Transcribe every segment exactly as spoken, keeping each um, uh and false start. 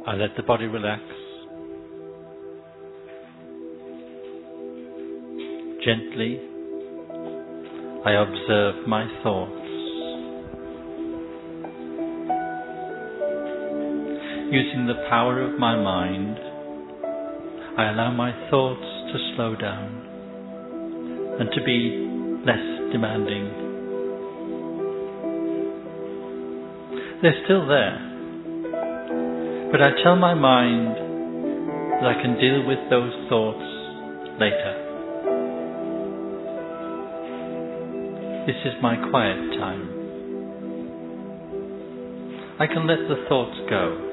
I let the body relax. Gently, I observe my thoughts. Using the power of my mind, I allow my thoughts to slow down and to be less demanding. They're still there, but I tell my mind that I can deal with those thoughts later. This is my quiet time. I can let the thoughts go.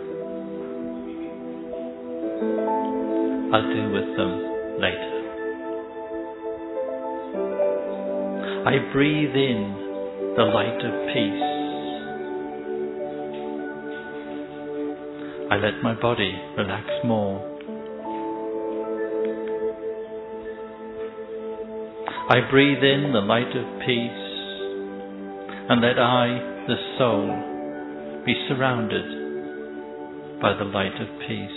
I'll deal with them later. I breathe in the light of peace. I let my body relax more. I breathe in the light of peace and let I, the soul, be surrounded by the light of peace.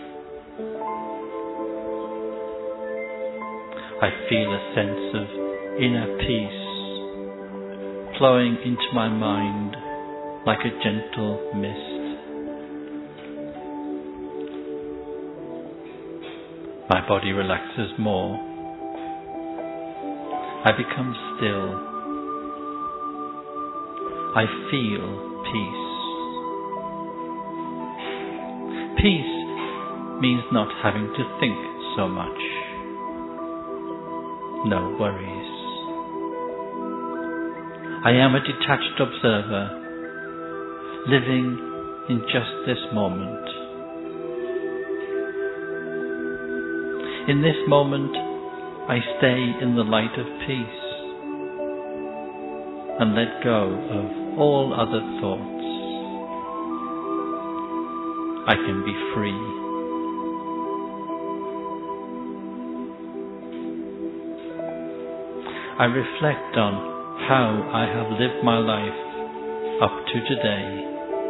I feel a sense of inner peace flowing into my mind like a gentle mist. My body relaxes more. I become still. I feel peace. Peace means not having to think so much. No worries. I am a detached observer, living in just this moment. In this moment, I stay in the light of peace and let go of all other thoughts. I can be free. I reflect on how I have lived my life up to today.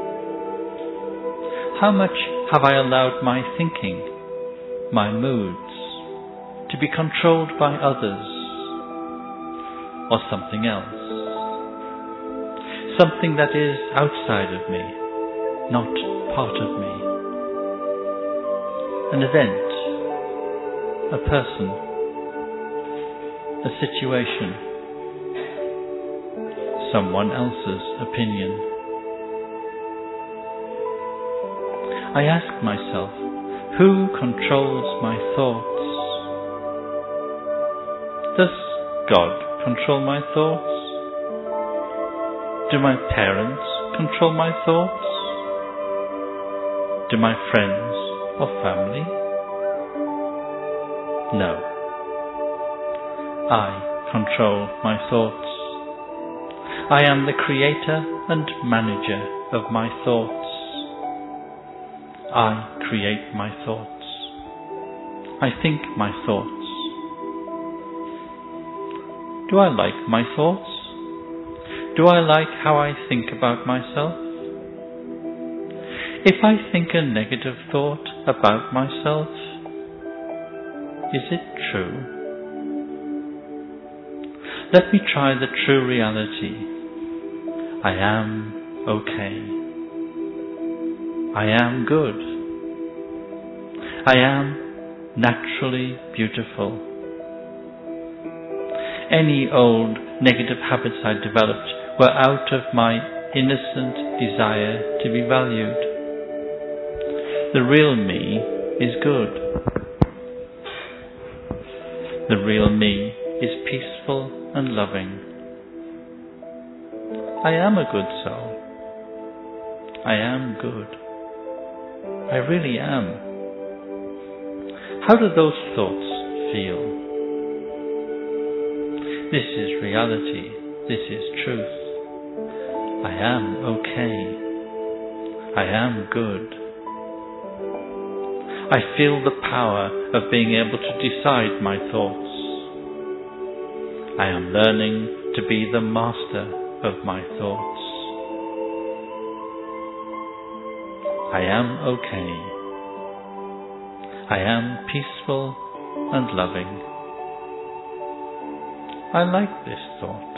How much have I allowed my thinking, my moods, to be controlled by others or something else? Something that is outside of me, not part of me. An event, a person, a situation, someone else's opinion. I ask myself, who controls my thoughts? Does God control my thoughts? Do my parents control my thoughts? Do my friends or family? No. I control my thoughts. I am the creator and manager of my thoughts. I create my thoughts. I think my thoughts. Do I like my thoughts? Do I like how I think about myself? If I think a negative thought about myself, is it true? Let me try the true reality. I am okay. I am good. I am naturally beautiful. Any old negative habits I developed were out of my innocent desire to be valued. The real me is good. The real me is peaceful and loving. I am a good soul. I am good. I really am. How do those thoughts feel? This is reality. This is truth. I am okay. I am good. I feel the power of being able to decide my thoughts. I am learning to be the master of my thoughts. I am okay. I am peaceful and loving. I like this thought.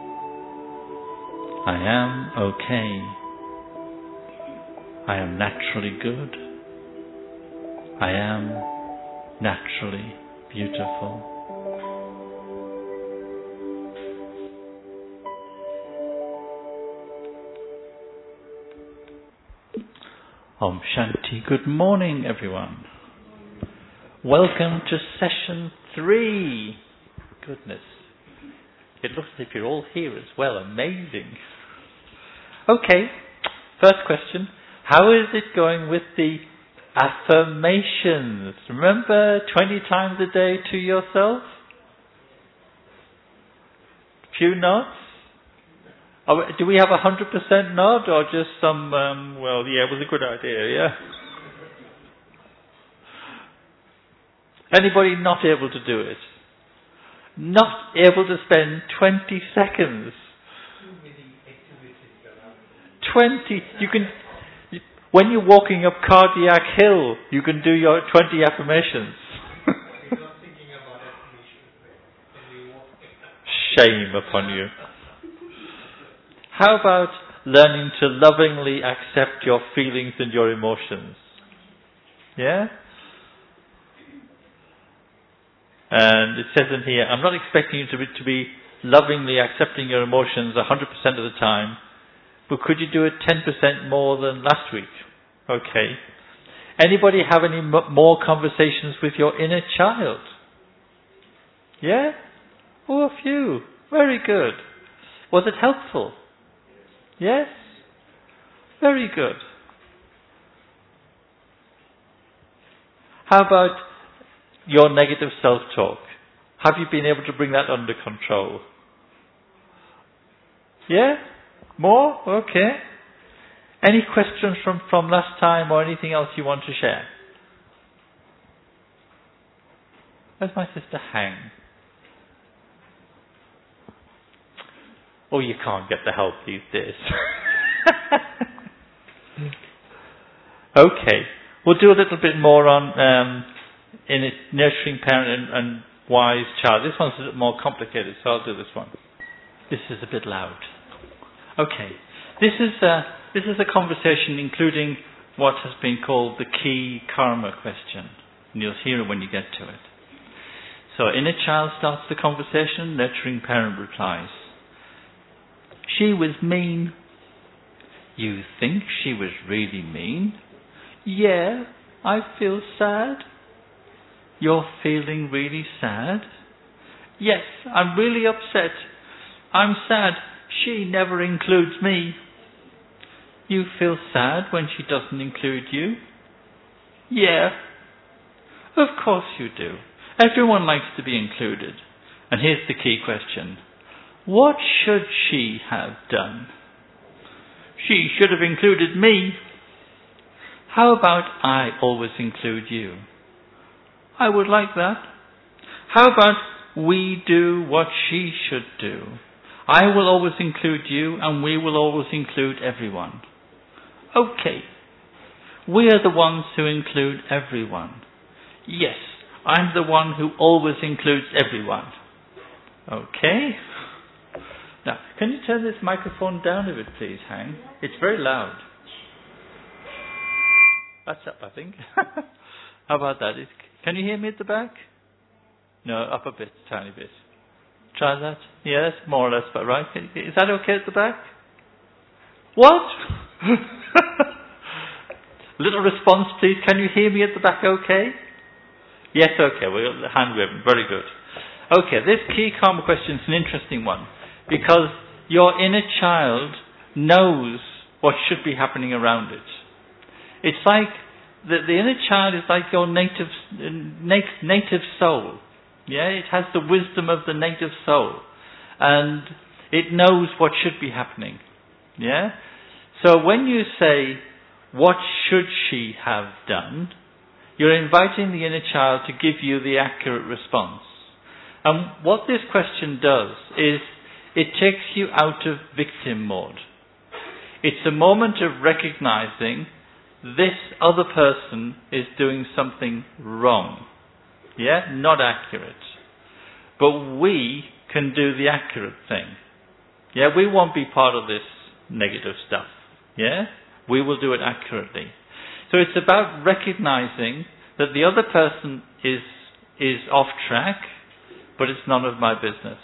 I am okay. I am naturally good. I am naturally beautiful. Om Shanti. Good morning, everyone. Welcome to session three. Goodness. It looks as if you're all here as well. Amazing. Okay. First question. How is it going with the affirmations? Remember, twenty times a day to yourself? Few nods? Oh, do we have a hundred percent nod or just some, um, well, yeah, it was a good idea, yeah? Anybody not able to do it? Not able to spend twenty seconds? twenty, you can, when you're walking up Cardiac Hill, you can do your twenty affirmations. Shame upon you. How about learning to lovingly accept your feelings and your emotions? Yeah? And it says in here, I'm not expecting you to be, to be lovingly accepting your emotions one hundred percent of the time, but could you do it ten percent more than last week? Okay. Anybody have any m- more conversations with your inner child? Yeah? Oh, a few. Very good. Was it helpful? Yes? Very good. How about your negative self-talk? Have you been able to bring that under control? Yeah? More? Okay. Any questions from, from last time or anything else you want to share? Where's my sister Hang? Oh, you can't get the help these days. Okay. We'll do a little bit more on um, in it, nurturing parent and, and wise child. This one's a little more complicated, so I'll do this one. This is a bit loud. Okay. This is a, this is a conversation including what has been called the key karma question. And you'll hear it when you get to it. So inner child starts the conversation, nurturing parent replies. She was mean. You think she was really mean? Yeah, I feel sad. You're feeling really sad? Yes, I'm really upset. I'm sad. She never includes me. You feel sad when she doesn't include you? Yeah. Of course you do. Everyone likes to be included. And here's the key question. What should she have done? She should have included me. How about I always include you? I would like that. How about we do what she should do? I will always include you and we will always include everyone. Okay. We are the ones who include everyone. Yes, I'm the one who always includes everyone. Okay. Now, can you turn this microphone down a bit, please, Hang? It's very loud. That's up, I think. How about that? Is, can you hear me at the back? No, up a bit, tiny bit. Try that. Yes, more or less, but right. Is that okay at the back? What? Little response, please. Can you hear me at the back okay? Yes, okay. Well, hand waving. Very good. Okay, this key karma question is an interesting one. Because your inner child knows what should be happening around it. It's like, the, the inner child is like your native, native soul. Yeah, it has the wisdom of the native soul. And it knows what should be happening. Yeah? So when you say, what should she have done? You're inviting the inner child to give you the accurate response. And what this question does is, it takes you out of victim mode. It's a moment of recognizing this other person is doing something wrong. Yeah? Not accurate. But we can do the accurate thing. Yeah? We won't be part of this negative stuff. Yeah? We will do it accurately. So it's about recognizing that the other person is is off track, but it's none of my business.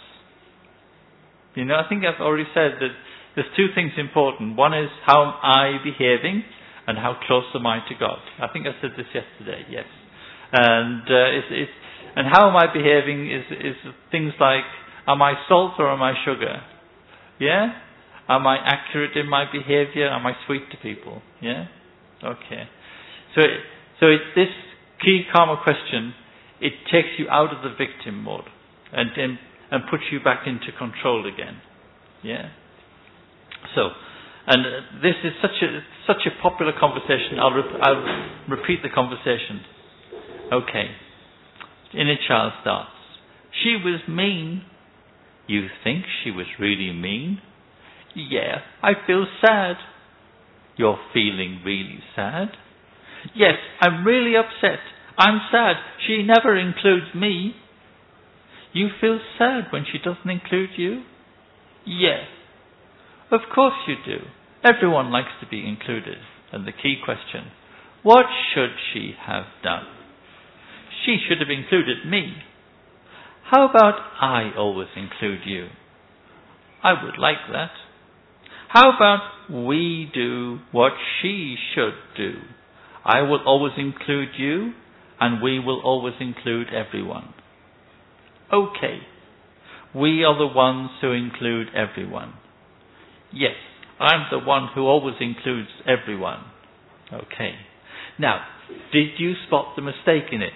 You know, I think I've already said that there's two things important. One is how am I behaving and how close am I to God. I think I said this yesterday, yes. And uh, it's, it's, and how am I behaving is, is things like, am I salt or am I sugar? Yeah? Am I accurate in my behavior? Am I sweet to people? Yeah? Okay. So, so it, this key karma question, it takes you out of the victim mode and, and and puts you back into control again. Yeah. So, and uh, this is such a such a popular conversation. I'll re- I'll repeat the conversation. Okay. Inner child starts. She was mean. You think she was really mean? Yeah. I feel sad. You're feeling really sad? Yes, I'm really upset. I'm sad. She never includes me. You feel sad when she doesn't include you? Yes. Of course you do. Everyone likes to be included. And the key question, what should she have done? She should have included me. How about I always include you? I would like that. How about we do what she should do? I will always include you, and we will always include everyone. Okay. We are the ones who include everyone. Yes, I'm the one who always includes everyone. Okay. Now, did you spot the mistake in it?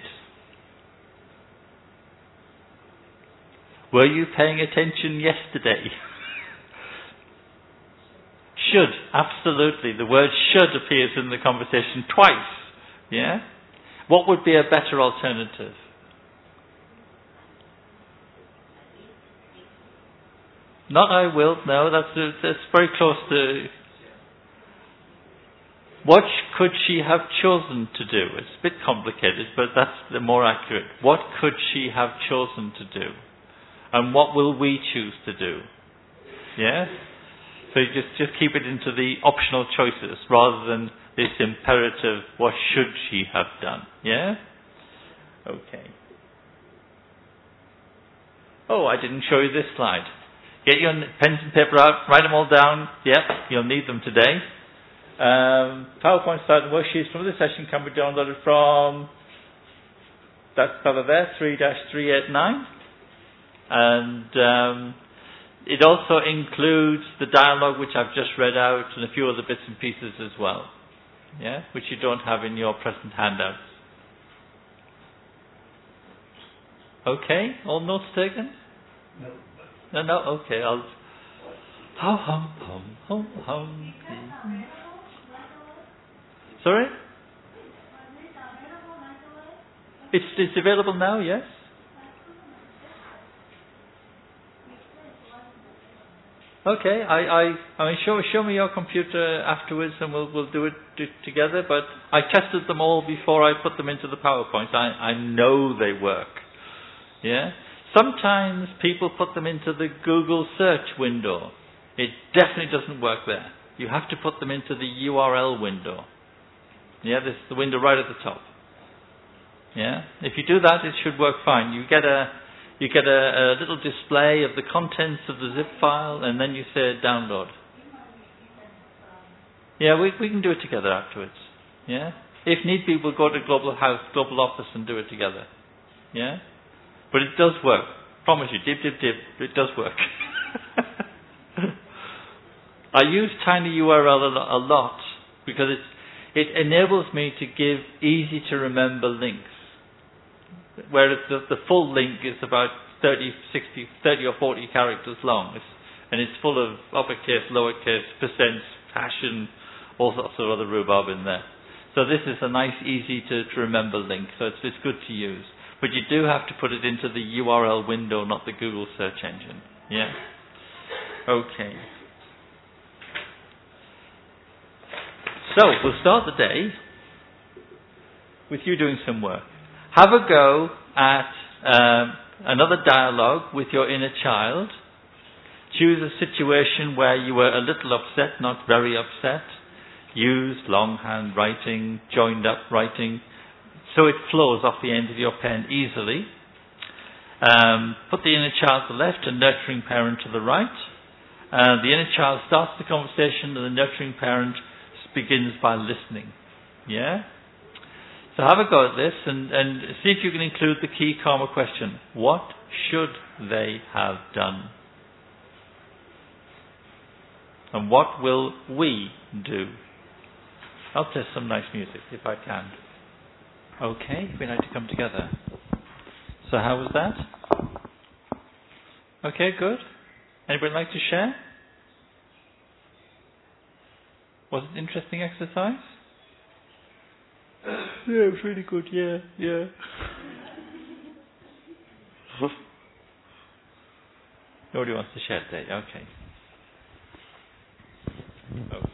Were you paying attention yesterday? Should, absolutely. The word should appears in the conversation twice. Yeah? What would be a better alternative? Not I will, no, that's, that's very close to... What could she have chosen to do? It's a bit complicated, but that's the more accurate. What could she have chosen to do? And what will we choose to do? Yeah? So you just, just keep it into the optional choices rather than this imperative, what should she have done? Yeah? Okay. Oh, I didn't show you this slide. Get your pens and paper out, write them all down. Yep, you'll need them today. Um, PowerPoint slide and worksheets from this session can be downloaded from that fella there, three dash three eight nine. And um, it also includes the dialogue which I've just read out and a few other bits and pieces as well. Yeah, which you don't have in your present handouts. Okay, all notes taken? No. No, no, okay, I'll... Hum, hum, hum, hum, hum. Sorry? It's, it's available now, yes? Okay, I, I, I mean, show, show me your computer afterwards and we'll, we'll do it do, together, but I tested them all before I put them into the PowerPoint. I, I know they work. Yeah? Sometimes people put them into the Google search window. It definitely doesn't work there. You have to put them into the U R L window. Yeah, this is the window right at the top. Yeah? If you do that, it should work fine. You get a you get a, a little display of the contents of the zip file, and then you say download. Yeah, we we can do it together afterwards. Yeah? If need be, we'll go to Global House, Global Office and do it together. Yeah? But it does work. Promise you, dip, dip, dip, it does work. I use tinyurl a lot because it, it enables me to give easy to remember links. Whereas the, the full link is about thirty, sixty, thirty or forty characters long. It's, and it's full of uppercase, lowercase, percents, hash and all sorts of other rhubarb in there. So this is a nice, easy to, to remember link. So it's, it's good to use. But you do have to put it into the U R L window, not the Google search engine. Yeah? Okay. So, we'll start the day with you doing some work. Have a go at um, another dialogue with your inner child. Choose a situation where you were a little upset, not very upset. Use longhand writing, joined up writing, so it flows off the end of your pen easily. Um, put the inner child to the left and nurturing parent to the right. Uh, the inner child starts the conversation and the nurturing parent begins by listening. Yeah? So have a go at this and, and see if you can include the key karma question. What should they have done? And what will we do? I'll play some nice music if I can. Okay, we like to come together. So how was that? Okay, good. Anybody like to share? Was it an interesting exercise? Yeah, it was really good, yeah, yeah. Nobody wants to share today, okay. Okay.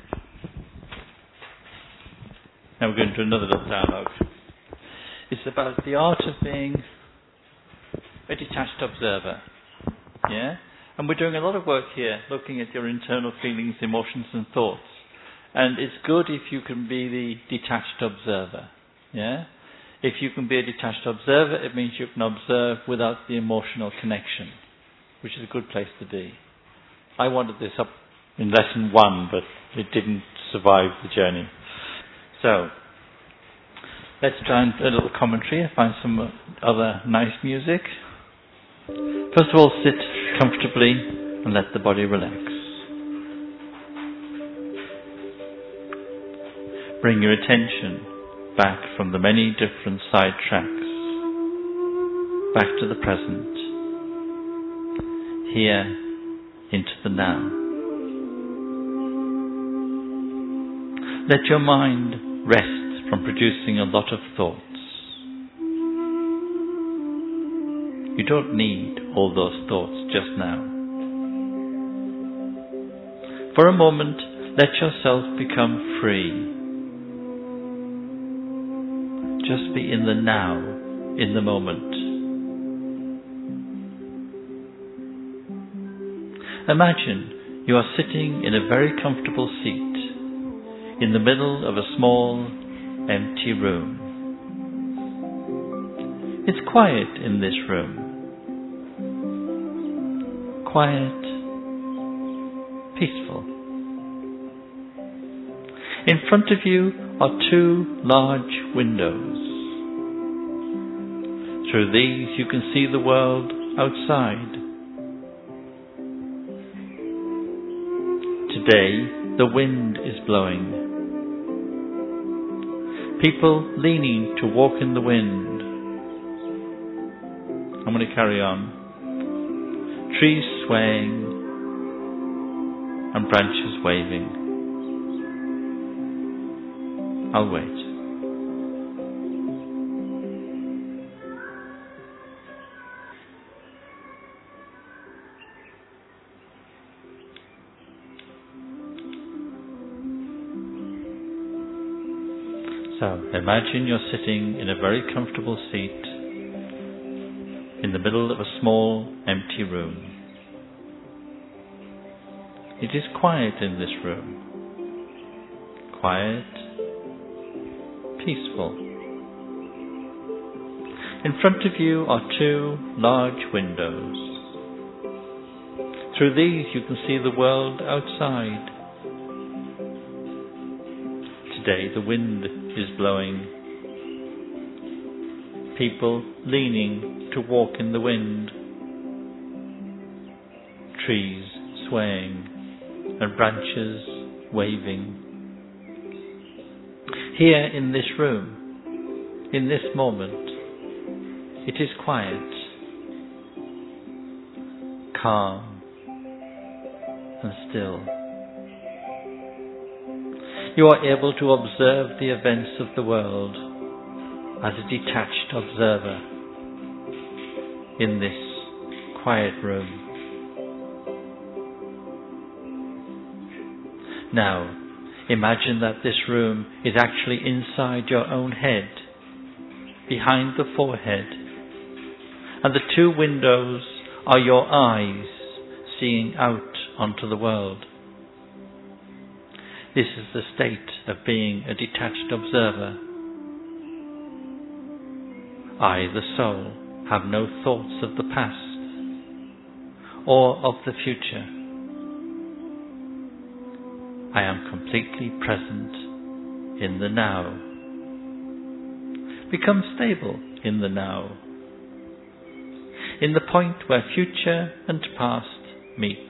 Now we're going to another little dialogue. It's about the art of being a detached observer. Yeah? And we're doing a lot of work here, looking at your internal feelings, emotions and thoughts. And it's good if you can be the detached observer. Yeah? If you can be a detached observer, it means you can observe without the emotional connection, which is a good place to be. I wanted this up in lesson one, but it didn't survive the journey. So, let's try and do a little commentary and find some other nice music. First of all, sit comfortably and let the body relax. Bring your attention back from the many different side tracks, back to the present, here into the now. Let your mind rest from producing a lot of thoughts. You don't need all those thoughts just now. For a moment, let yourself become free. Just be in the now, in the moment. Imagine you are sitting in a very comfortable seat in the middle of a small, empty room. It's quiet in this room. Quiet, peaceful. In front of you are two large windows. Through these you can see the world outside. Today the wind is blowing. People leaning to walk in the wind. I'm going to carry on. Trees swaying and branches waving. I'll wait. So, imagine you're sitting in a very comfortable seat in the middle of a small, empty room. It is quiet in this room. Quiet, peaceful. In front of you are two large windows. Through these you can see the world outside. Today the wind is blowing. People leaning to walk in the wind. Trees swaying and branches waving. Here in this room, in this moment, it is quiet, calm and still. You are able to observe the events of the world as a detached observer in this quiet room. Now, Imagine that this room is actually inside your own head, behind the forehead, and the two windows are your eyes seeing out onto the world. This is the state of being a detached observer. I, the soul, have no thoughts of the past or of the future. I am completely present in the now. Become stable in the now, in the point where future and past meet.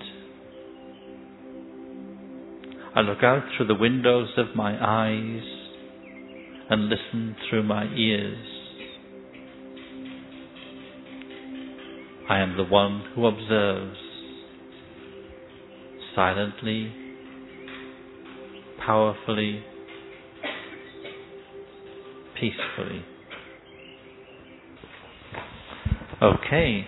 I look out through the windows of my eyes and listen through my ears. I am the one who observes silently, powerfully, peacefully. Okay.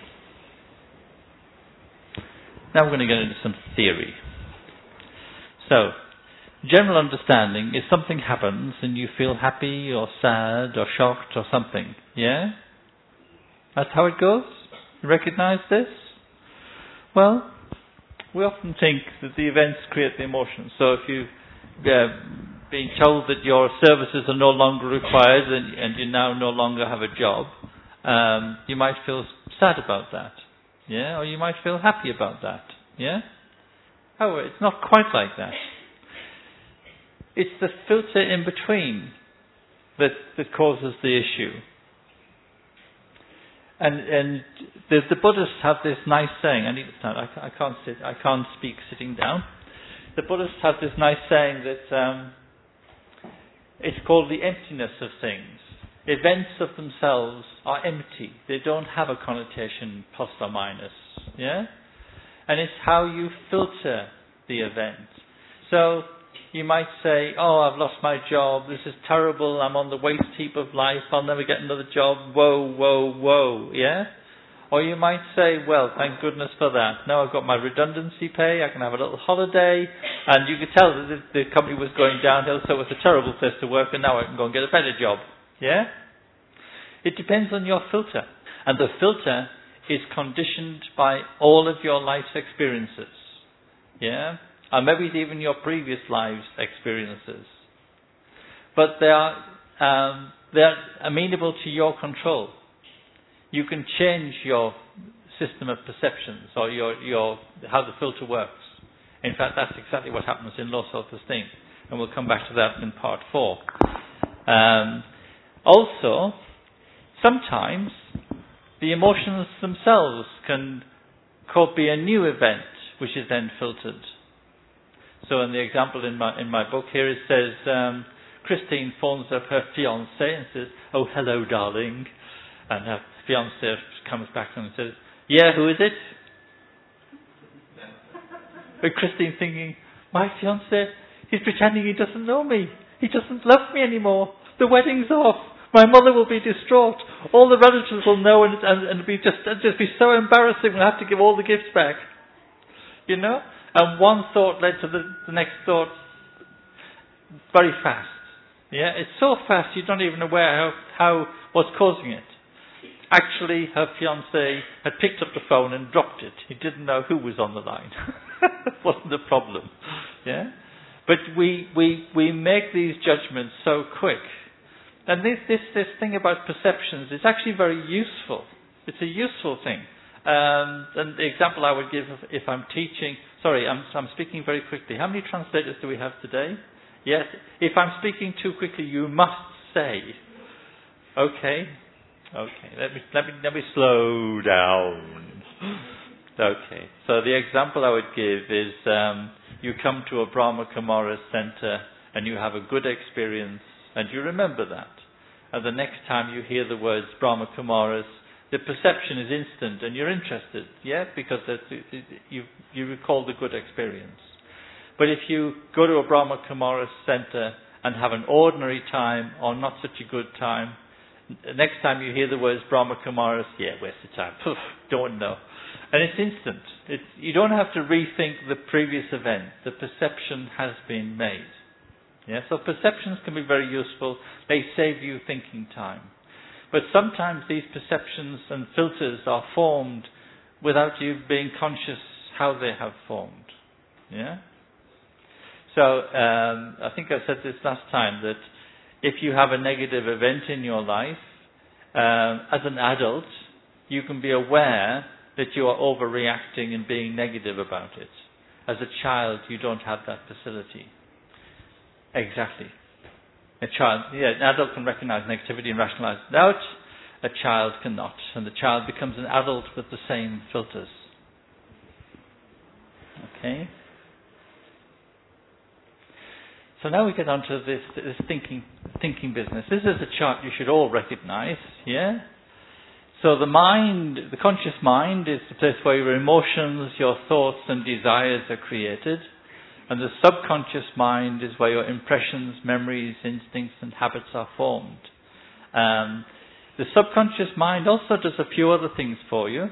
Now we're going to get into some theory. So, general understanding is something happens and you feel happy or sad or shocked or something. Yeah? That's how it goes? You recognize this? Well, we often think that the events create the emotions. So if you've uh, been told that your services are no longer required and, and you now no longer have a job, um, you might feel sad about that. Yeah? Or you might feel happy about that. Yeah? However, it's not quite like that. It's the filter in between that, that causes the issue. And and the, the Buddhists have this nice saying. I need to stand. I, I can't sit. I can't speak sitting down. The Buddhists have this nice saying that um, it's called the emptiness of things. Events of themselves are empty. They don't have a connotation plus or minus. Yeah, and it's how you filter the event. So you might say, "Oh, I've lost my job. This is terrible. I'm on the waste heap of life. I'll never get another job. Whoa, whoa, whoa." Yeah? Or you might say, "Well, thank goodness for that. Now I've got my redundancy pay. I can have a little holiday." And you could tell that the, the company was going downhill, so it was a terrible place to work, and now I can go and get a better job. Yeah? It depends on your filter. And the filter is conditioned by all of your life's experiences. Yeah? And maybe even your previous lives' experiences. But they are um, they are amenable to your control. You can change your system of perceptions or your, your how the filter works. In fact, that's exactly what happens in low self-esteem. And we'll come back to that in part four. Um, also, sometimes the emotions themselves can be a new event which is then filtered. So in the example in my in my book here, it says, um, Christine phones up her fiancé and says, "Oh, hello, darling." And her fiancé comes back and says, "Yeah, who is it?" And Christine thinking, "My fiancé, he's pretending he doesn't know me. He doesn't love me anymore. The wedding's off. My mother will be distraught. All the relatives will know and, and, and it'll be just, it'll just be so embarrassing. We'll have to give all the gifts back." You know? And one thought led to the, the next thought very fast. Yeah, it's so fast you're not even aware how, how what's causing it. Actually, her fiancé had picked up the phone and dropped it. He didn't know who was on the line. That wasn't the problem. Yeah, but we we we make these judgments so quick, and this this this thing about perceptions is actually very useful. It's a useful thing. Um, and the example I would give if, if I'm teaching, sorry, I'm, I'm speaking very quickly. How many translators do we have today? Yes. If I'm speaking too quickly, you must say. Okay. Okay. Let me let me let me slow down. Okay. So the example I would give is um, you come to a Brahma Kumaris center and you have a good experience and you remember that. And the next time you hear the words Brahma Kumaris, the perception is instant and you're interested, yeah, because that's, you you recall the good experience. But if you go to a Brahma Kumaris center and have an ordinary time or not such a good time, next time you hear the words Brahma Kumaris, yeah, waste of time, Poof, don't know. And it's instant. It's, you don't have to rethink the previous event. The perception has been made. Yeah, so perceptions can be very useful. They save you thinking time. But sometimes these perceptions and filters are formed without you being conscious how they have formed. Yeah? So, um, I think I said this last time, that if you have a negative event in your life, um, as an adult, you can be aware that you are overreacting and being negative about it. As a child, you don't have that facility. Exactly. A child, yeah, an adult can recognize negativity and rationalize it out. A child cannot. And the child becomes an adult with the same filters. Okay? So now we get on to this, this thinking, thinking business. This is a chart you should all recognize, yeah? So the mind, the conscious mind, is the place where your emotions, your thoughts and desires are created. And the subconscious mind is where your impressions, memories, instincts and habits are formed. Um, the subconscious mind also does a few other things for you.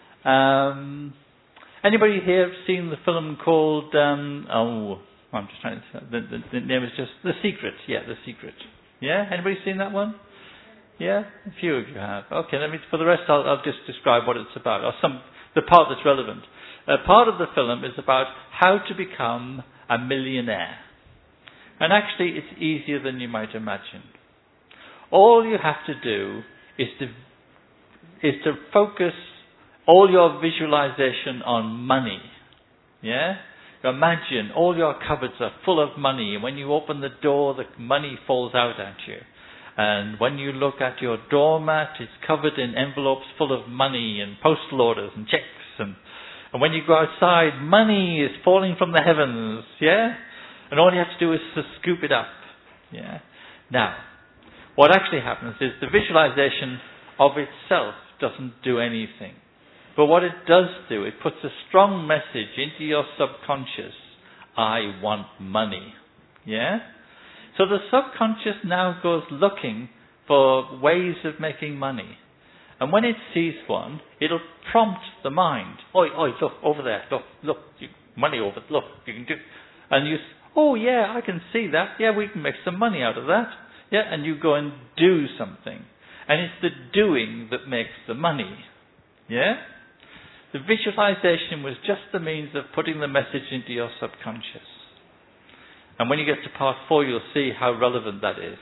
Um, anybody here seen the film called, um, oh, I'm just trying to, the, the, the name is just The Secret. Yeah, The Secret. Yeah, anybody seen that one? Yeah, a few of you have. Okay, let me. For the rest, I'll, I'll just describe what it's about, or some the part that's relevant. Uh, part of the film is about how to become a millionaire, and actually, it's easier than you might imagine. All you have to do is to is to focus all your visualization on money. Yeah, imagine all your cupboards are full of money, and when you open the door, the money falls out at you. And when you look at your doormat, it's covered in envelopes full of money and postal orders and checks. And, and when you go outside, money is falling from the heavens, yeah? And all you have to do is to scoop it up, yeah? Now, what actually happens is the visualization of itself doesn't do anything. But what it does do, it puts a strong message into your subconscious. I want money, yeah? So the subconscious now goes looking for ways of making money. And when it sees one, it'll prompt the mind. Oi, oi, look, over there, look, look, you, money over, look, you can do. And you, oh yeah, I can see that. Yeah, we can make some money out of that. Yeah, and you go and do something. And it's the doing that makes the money. Yeah? The visualization was just the means of putting the message into your subconscious. And when you get to part four, you'll see how relevant that is.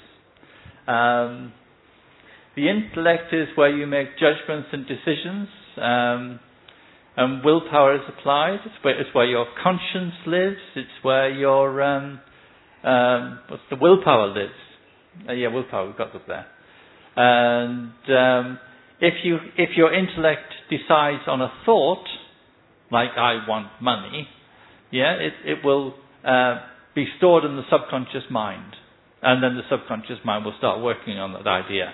Um, the intellect is where you make judgments and decisions, um, and willpower is applied. It's where, it's where your conscience lives. It's where your um, um, what's the willpower lives. Uh, yeah, willpower. We've got that there. And um, if you if your intellect decides on a thought, like I want money, yeah, it it will. Uh, be stored in the subconscious mind. And then the subconscious mind will start working on that idea.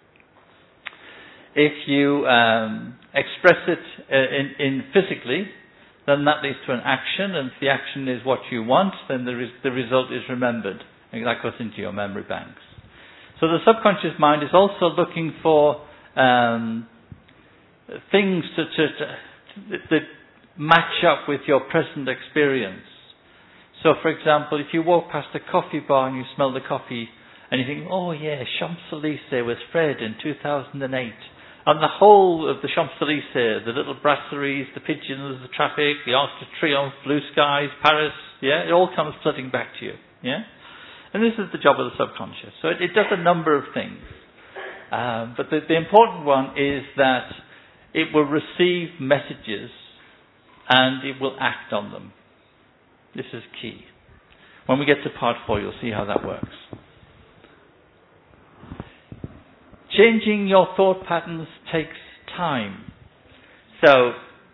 If you um, express it in, in physically, then that leads to an action, and if the action is what you want, then the, res- the result is remembered. And that goes into your memory banks. So the subconscious mind is also looking for um, things to, to, to, that match up with your present experience. So, for example, if you walk past a coffee bar and you smell the coffee and you think, oh yeah, Champs-Élysées with Fred in two thousand eight. And the whole of the Champs-Élysées, the little brasseries, the pigeons, the traffic, the Arc de Triomphe, blue skies, Paris, yeah, it all comes flooding back to you, yeah? And this is the job of the subconscious. So it, it does a number of things. Um, but the, the important one is that it will receive messages and it will act on them. This is key. When we get to part four, you'll see how that works. Changing your thought patterns takes time. So,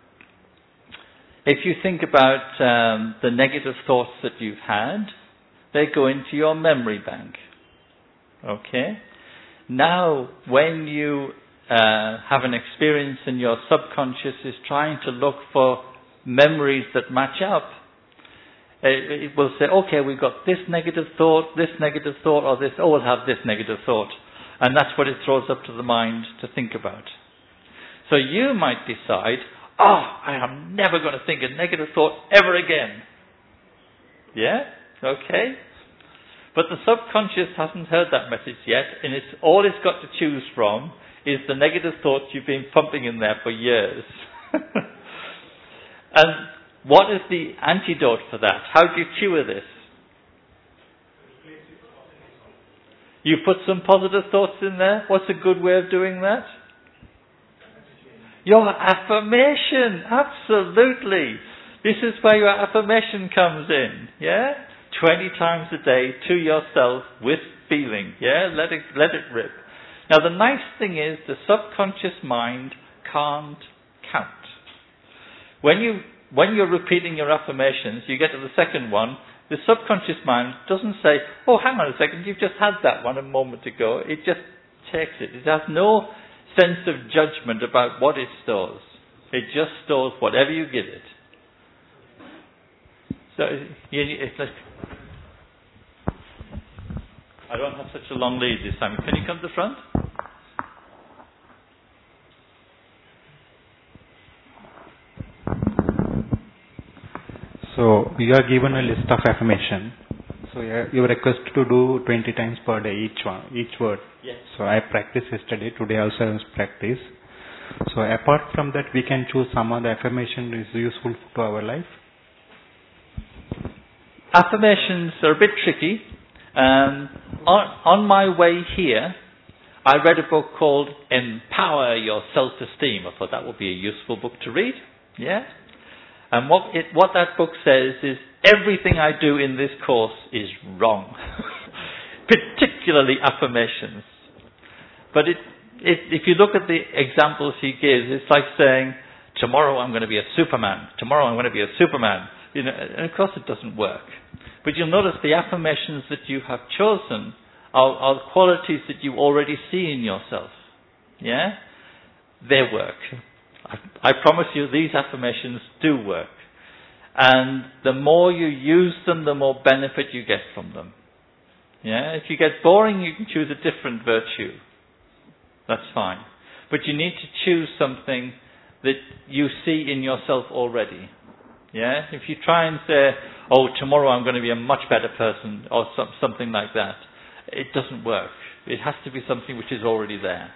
if you think about um, the negative thoughts that you've had, they go into your memory bank. Okay? Now, when you uh, have an experience and your subconscious is trying to look for memories that match up, it will say, okay, we've got this negative thought, this negative thought, or this, oh, we'll have this negative thought. And that's what it throws up to the mind to think about. So you might decide, oh, I am never going to think a negative thought ever again. Yeah? Okay? But the subconscious hasn't heard that message yet, and it's all it's got to choose from is the negative thoughts you've been pumping in there for years. And what is the antidote for that? How do you cure this? You put some positive thoughts in there. What's a good way of doing that? Your affirmation. Absolutely. This is where your affirmation comes in. Yeah? twenty times a day to yourself with feeling. Yeah? Let it, let it rip. Now the nice thing is the subconscious mind can't count. When you, when you're repeating your affirmations, you get to the second one, the subconscious mind doesn't say, oh, hang on a second, you've just had that one a moment ago. It just takes it. It has no sense of judgment about what it stores. It just stores whatever you give it. So it's like, I don't have such a long lead this time. Can you come to the front? So you are given a list of affirmation. So you are requested to do twenty times per day each one, each word. Yes. So I practiced yesterday. Today also I will practice. So apart from that, we can choose some other affirmation is useful to our life. Affirmations are a bit tricky. Um, on, on my way here, I read a book called Empower Your Self-Esteem. I thought that would be a useful book to read. Yeah. And what it, what that book says is everything I do in this course is wrong. Particularly affirmations. But it, it, if you look at the examples he gives, it's like saying, tomorrow I'm going to be a Superman. Tomorrow I'm going to be a Superman. You know, and of course it doesn't work. But you'll notice the affirmations that you have chosen are, are qualities that you already see in yourself. Yeah? They work. I, I promise you these affirmations do work. And the more you use them, the more benefit you get from them. Yeah? If you get boring, you can choose a different virtue. That's fine. But you need to choose something that you see in yourself already. Yeah? If you try and say, oh, tomorrow I'm going to be a much better person, or some, something like that, it doesn't work. It has to be something which is already there.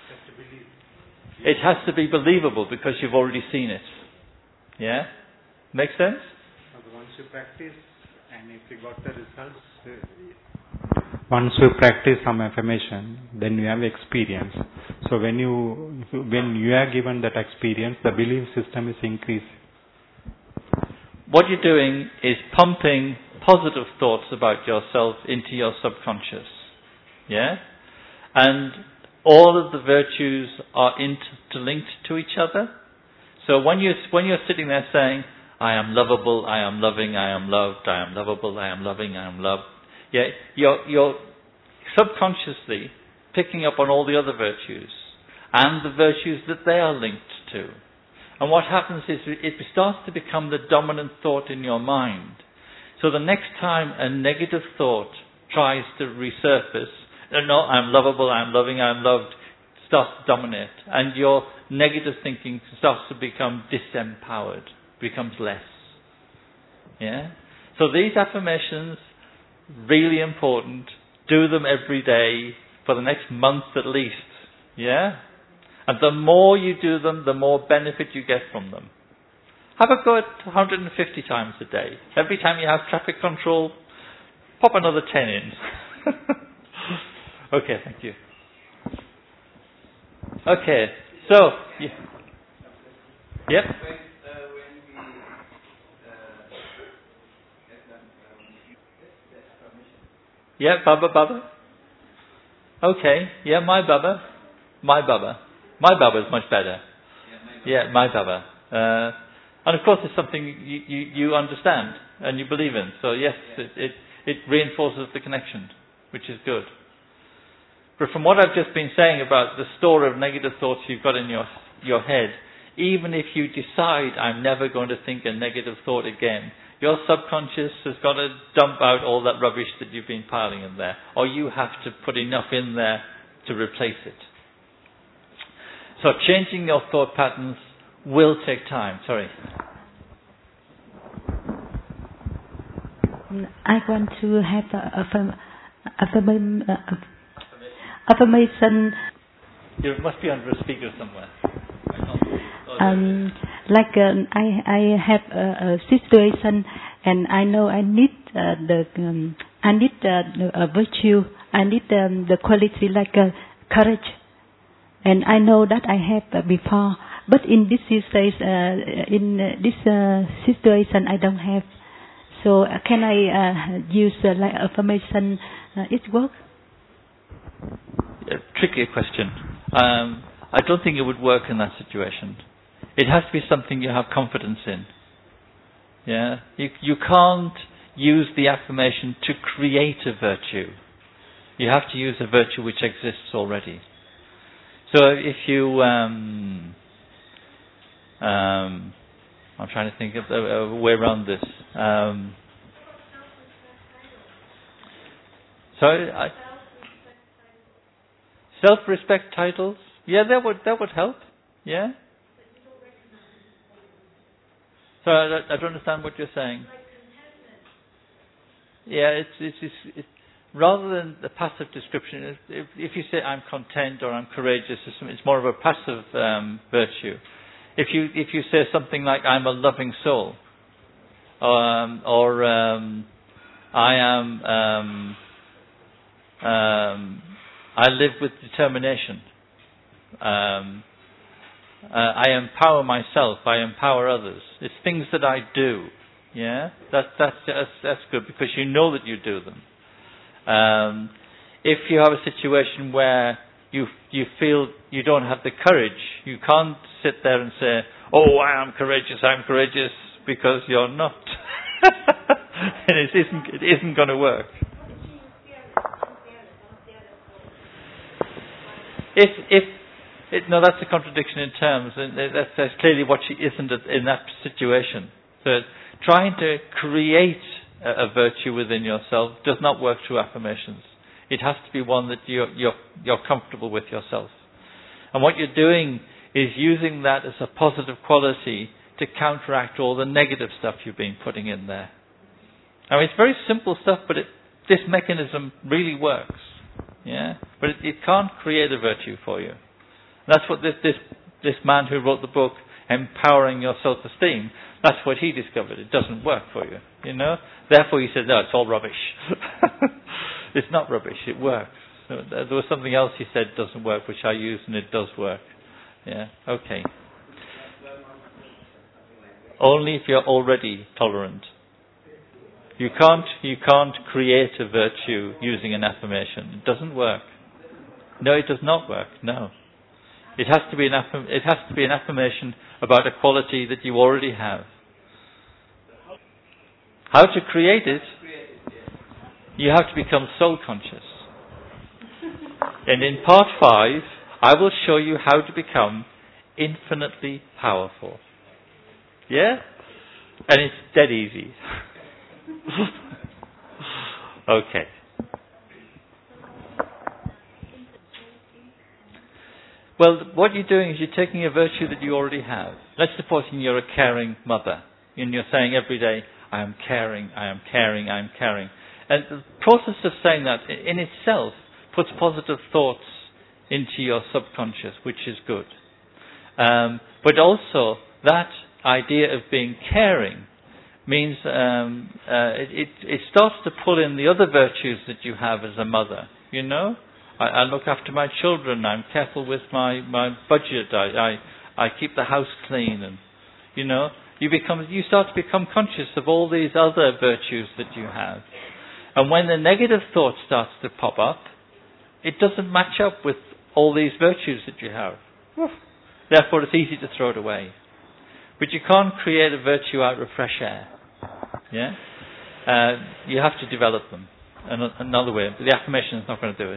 It has to be believable because you've already seen it. Yeah? Make sense? Once you practice, and if you got the results, once you practice some affirmation, then you have experience. So when you when you are given that experience, the belief system is increased. What you're doing is pumping positive thoughts about yourself into your subconscious. Yeah? And all of the virtues are interlinked to each other. So when you when you're sitting there saying, I am lovable, I am loving, I am loved, I am lovable, I am loving, I am loved. Yeah, you're, you're subconsciously picking up on all the other virtues and the virtues that they are linked to. And what happens is it starts to become the dominant thought in your mind. So the next time a negative thought tries to resurface, no, I'm lovable, I'm loving, I'm loved, starts to dominate. And your negative thinking starts to become disempowered, becomes less. Yeah? So these affirmations, really important. Do them every day for the next month at least. Yeah? And the more you do them, the more benefit you get from them. Have a go at one hundred fifty times a day. Every time you have traffic control, pop another ten in. Okay, thank you. Okay, so, yeah. Yep. Yeah, Baba, Baba. Okay, yeah, my Baba. My Baba. My Baba is much better. Yeah, my Baba. Uh, and of course it's something you, you, you understand and you believe in. So yes, it, it, it reinforces the connection, which is good. But from what I've just been saying about the store of negative thoughts you've got in your, your head, even if you decide I'm never going to think a negative thought again, your subconscious has got to dump out all that rubbish that you've been piling in there. Or you have to put enough in there to replace it. So changing your thought patterns will take time. Sorry. I want to have a, affirm, affirmation. Uh, affirmation. You must be under a speaker somewhere. Um, like uh, I, I have a, a situation, and I know I need uh, the, um, I need uh, the uh, virtue. I need um, the quality like uh, courage, and I know that I have uh, before. But in this situation, uh, in uh, this uh, situation, I don't have. So uh, can I uh, use uh, like affirmation? Uh, it works. A tricky question. Um, I don't think it would work in that situation. It has to be something you have confidence in. Yeah, you you can't use the affirmation to create a virtue. You have to use a virtue which exists already. So if you, um, um, I'm trying to think of a, a way around this. Um, so I, self-respect titles. Yeah, that would that would help. Yeah. So I, I don't understand what you're saying. Yeah, it's it's, it's, it's rather than the passive description. If, if you say I'm content or I'm courageous, it's more of a passive um, virtue. If you if you say something like I'm a loving soul, um, or um, I am um, um, I live with determination. Um, Uh, I empower myself. I empower others. It's things that I do. Yeah, that, that's that's that's good because you know that you do them. Um, if you have a situation where you you feel you don't have the courage, you can't sit there and say, "Oh, I am courageous. I'm courageous," because you're not, and it isn't it isn't going to work. If if It, no, that's a contradiction in terms, and that's, that's clearly what she isn't in that situation. So trying to create a, a virtue within yourself does not work through affirmations. It has to be one that you're, you're, you're comfortable with yourself. And what you're doing is using that as a positive quality to counteract all the negative stuff you've been putting in there. I mean, it's very simple stuff, but it, this mechanism really works. Yeah, but it, it can't create a virtue for you. That's what this, this this man who wrote the book, Empowering Your Self-Esteem, that's what he discovered. It doesn't work for you, you know. Therefore he said, no, it's all rubbish. It's not rubbish, it works. So there was something else he said doesn't work, which I used, and it does work. Yeah, okay. Only if you're already tolerant. You can't, you can't create a virtue using an affirmation. It doesn't work. No, it does not work, no. It has to be an affirm- it has to be an affirmation about a quality that you already have. How to create it? You have to become soul conscious. And in part five, I will show you how to become infinitely powerful. Yeah? And it's dead easy. Okay. Well, what you're doing is you're taking a virtue that you already have. Let's suppose you're a caring mother, and you're saying every day, I am caring, I am caring, I am caring. And the process of saying that in itself puts positive thoughts into your subconscious, which is good. Um, but also, that idea of being caring means um, uh, it, it, it starts to pull in the other virtues that you have as a mother, you know? I, I look after my children. I'm careful with my, my budget. I, I I keep the house clean, and you know you become you start to become conscious of all these other virtues that you have. And when the negative thought starts to pop up, it doesn't match up with all these virtues that you have. Therefore, it's easy to throw it away. But you can't create a virtue out of fresh air. Yeah, uh, you have to develop them. Another way, but the affirmation is not going to do it.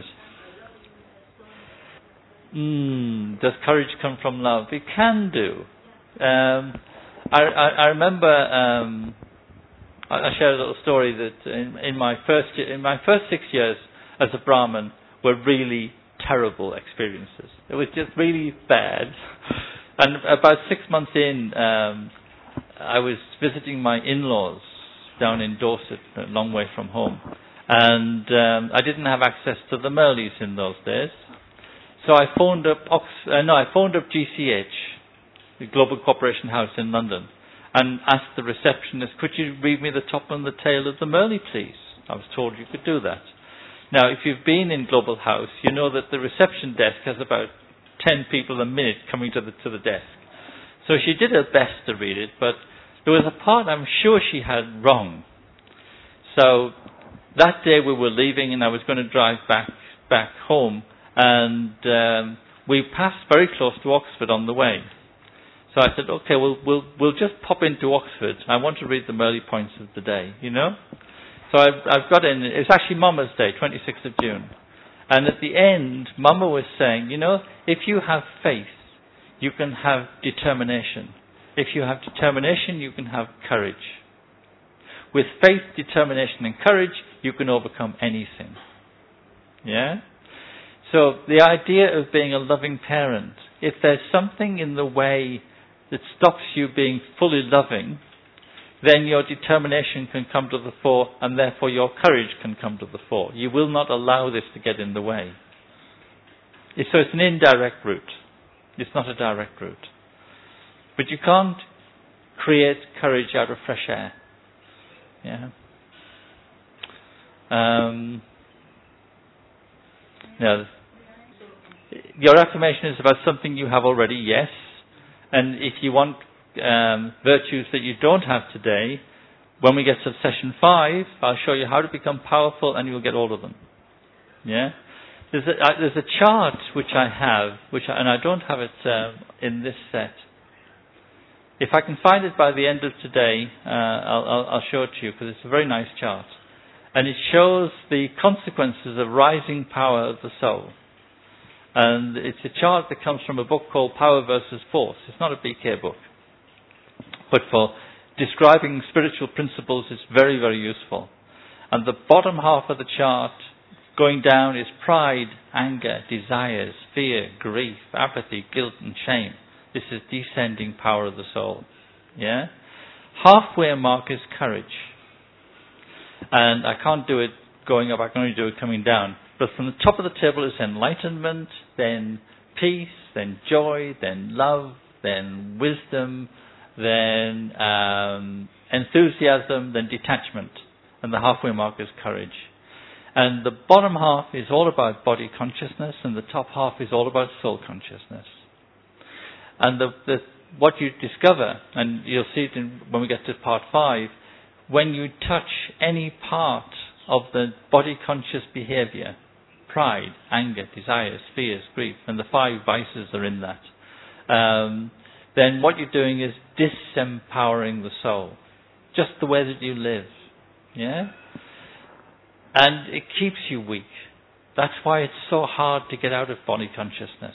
Mm, does courage come from love? It can do. Um, I, I, I remember um, I, I shared a little story that in, in my first in my first six years as a Brahmin were really terrible experiences. It was just really bad. And about six months in, um, I was visiting my in-laws down in Dorset, a long way from home. And um, I didn't have access to the Merleys in those days. So I phoned up Ox- uh, no, I phoned up G C H, the Global Cooperation House in London, and asked the receptionist, could you read me the top and the tail of the Merley, please? I was told you could do that. Now, if you've been in Global House, you know that the reception desk has about ten people a minute coming to the to the desk. So she did her best to read it, but there was a part I'm sure she had wrong. So that day we were leaving, and I was going to drive back back home, and um, we passed very close to Oxford on the way. So I said, okay, we'll we'll we'll just pop into Oxford. I want to read the Merley points of the day, you know. So I've I've got in. It's actually Mama's Day, twenty-sixth of June, and at the end, Mama was saying, you know, if you have faith, you can have determination. If you have determination, you can have courage. With faith, determination, and courage, you can overcome anything. Yeah? So the idea of being a loving parent, if there's something in the way that stops you being fully loving, then your determination can come to the fore, and therefore your courage can come to the fore. You will not allow this to get in the way. So it's an indirect route. It's not a direct route. But you can't create courage out of fresh air. Yeah. Um, no. Your affirmation is about something you have already, yes. And if you want um, virtues that you don't have today, when we get to session five, I'll show you how to become powerful, and you'll get all of them. Yeah. There's a, uh, there's a chart which I have, which I, and I don't have it uh, in this set. If I can find it by the end of today, uh, I'll, I'll, I'll show it to you, because it's a very nice chart. And it shows the consequences of rising power of the soul. And it's a chart that comes from a book called Power versus Force. It's not a B K book. But for describing spiritual principles, it's very, very useful. And the bottom half of the chart, going down, is pride, anger, desires, fear, grief, apathy, guilt, and shame. This is descending power of the soul. Yeah? Halfway mark is courage. And I can't do it going up, I can only do it coming down. But from the top of the table is enlightenment, then peace, then joy, then love, then wisdom, then um, enthusiasm, then detachment. And the halfway mark is courage. And the bottom half is all about body consciousness, and the top half is all about soul consciousness. And the, the, what you discover, and you'll see it in, when we get to part five, when you touch any part of the body conscious behavior, pride, anger, desires, fears, grief, and the five vices are in that, um, then what you're doing is disempowering the soul, just the way that you live. Yeah? And it keeps you weak. That's why it's so hard to get out of body consciousness.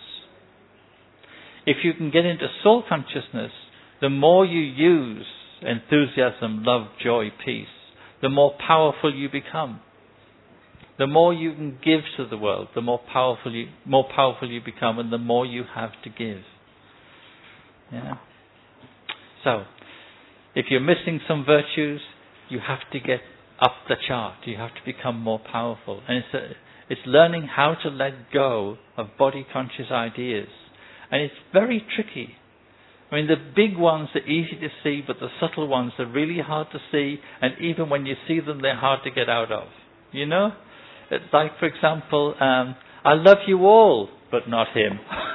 If you can get into soul consciousness, the more you use enthusiasm, love, joy, peace, the more powerful you become. The more you can give to the world, the more powerful you, more powerful you become, and the more you have to give. Yeah. So, if you're missing some virtues, you have to get up the chart. You have to become more powerful. And it's, a, it's learning how to let go of body-conscious ideas. And it's very tricky. I mean, the big ones are easy to see, but the subtle ones are really hard to see. And even when you see them, they're hard to get out of. You know? It's like, for example, um, I love you all, but not him.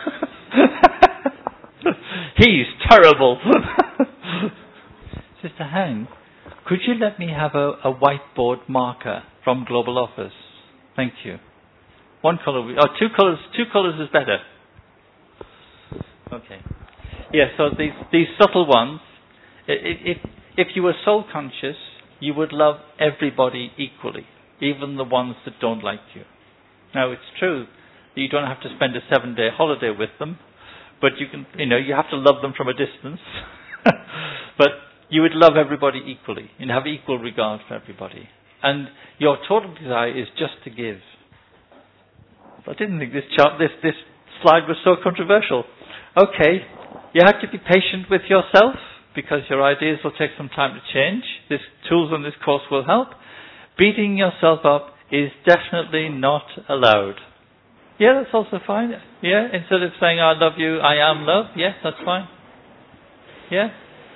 He's terrible. Sister Hang, could you let me have a, a whiteboard marker from Global Office? Thank you. One colour, oh, two colours, two colours is better. Okay. Yeah, so these these subtle ones, if if you were soul conscious, you would love everybody equally, even the ones that don't like you. Now, it's true that you don't have to spend a seven-day holiday with them, but you can, you know, you have to love them from a distance. But you would love everybody equally and have equal regard for everybody. And your total desire is just to give. I didn't think this chart, this this slide was so controversial. Okay, you have to be patient with yourself, because your ideas will take some time to change. These tools on this course will help. beating yourself up is definitely not allowed. Yeah, that's also fine. Yeah, instead of saying I love you, I am love. Yes, that's fine. Yeah.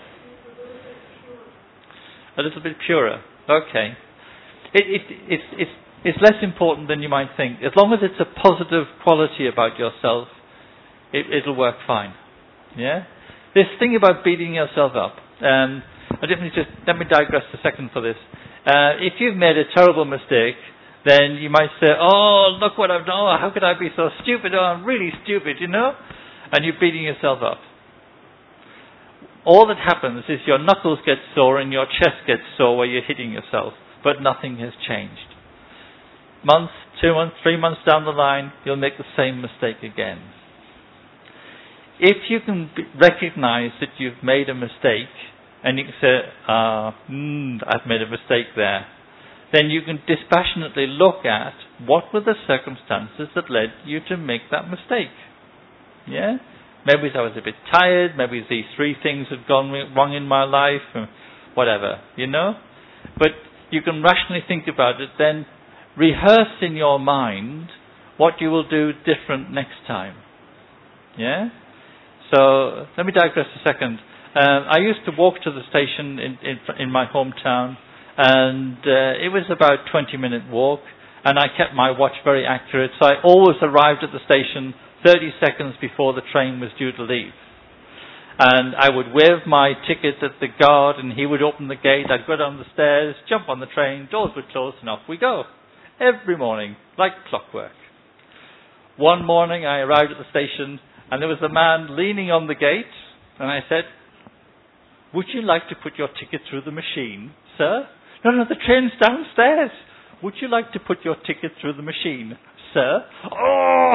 A little bit purer. Okay. It, it, it's, it's, it's less important than you might think. As long as it's a positive quality about yourself, it, it'll work fine. Yeah. This thing about beating yourself up. Um, I let me just let me digress a second for this. Uh, if you've made a terrible mistake, then you might say, "Oh, look what I've done! Oh, how could I be so stupid? Oh, I'm really stupid," you know, and you're beating yourself up. All that happens is your knuckles get sore and your chest gets sore where you're hitting yourself, but nothing has changed. Months, two months, three months down the line, you'll make the same mistake again. If you can be, recognize that you've made a mistake, and you can say, uh, mm, I've made a mistake there, then you can dispassionately look at what were the circumstances that led you to make that mistake. Yeah? Maybe I was a bit tired, maybe these three things had gone wrong in my life, or whatever, you know? But you can rationally think about it, then rehearse in your mind what you will do different next time. Yeah? So, let me digress a second. Uh, I used to walk to the station in, in, in my hometown, and uh, it was about a twenty minute walk, and I kept my watch very accurate, so I always arrived at the station thirty seconds before the train was due to leave. And I would wave my ticket at the guard, and he would open the gate, I'd go down the stairs, jump on the train, doors would close, and off we go. Every morning, like clockwork. One morning I arrived at the station, and there was a man leaning on the gate, and I said, "Would you like to put your ticket through the machine, sir?" "No, no, the train's downstairs." "Would you like to put your ticket through the machine, sir?" Oh!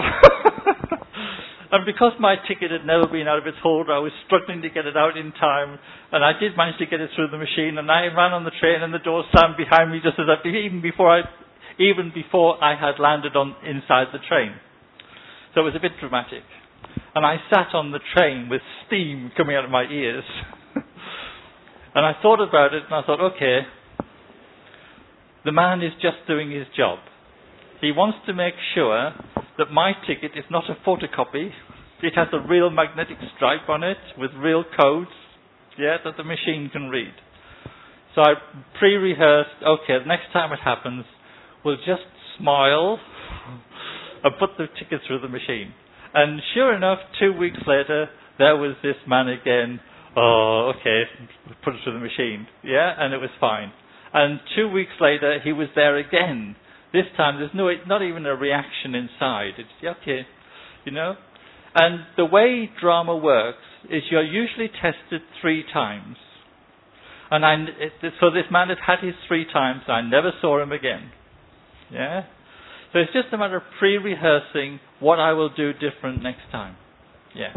And because my ticket had never been out of its holder, I was struggling to get it out in time, and I did manage to get it through the machine, and I ran on the train, and the door slammed behind me just as I, even before I, even before I had landed on inside the train. So it was a bit dramatic. And I sat on the train with steam coming out of my ears. And I thought about it, and I thought, okay, the man is just doing his job. He wants to make sure that my ticket is not a photocopy. It has a real magnetic stripe on it with real codes, yeah, that the machine can read. So I pre-rehearsed, okay, the next time it happens, we'll just smile and put the ticket through the machine. And sure enough, two weeks later, there was this man again. Oh, okay, put it through the machine. Yeah, and it was fine. And two weeks later, he was there again. This time, there's no, not even a reaction inside. It's, okay, you know. And the way drama works is you're usually tested three times. And I, it, so this man had had his three times. I never saw him again. Yeah. So it's just a matter of pre-rehearsing what I will do different next time. Yeah.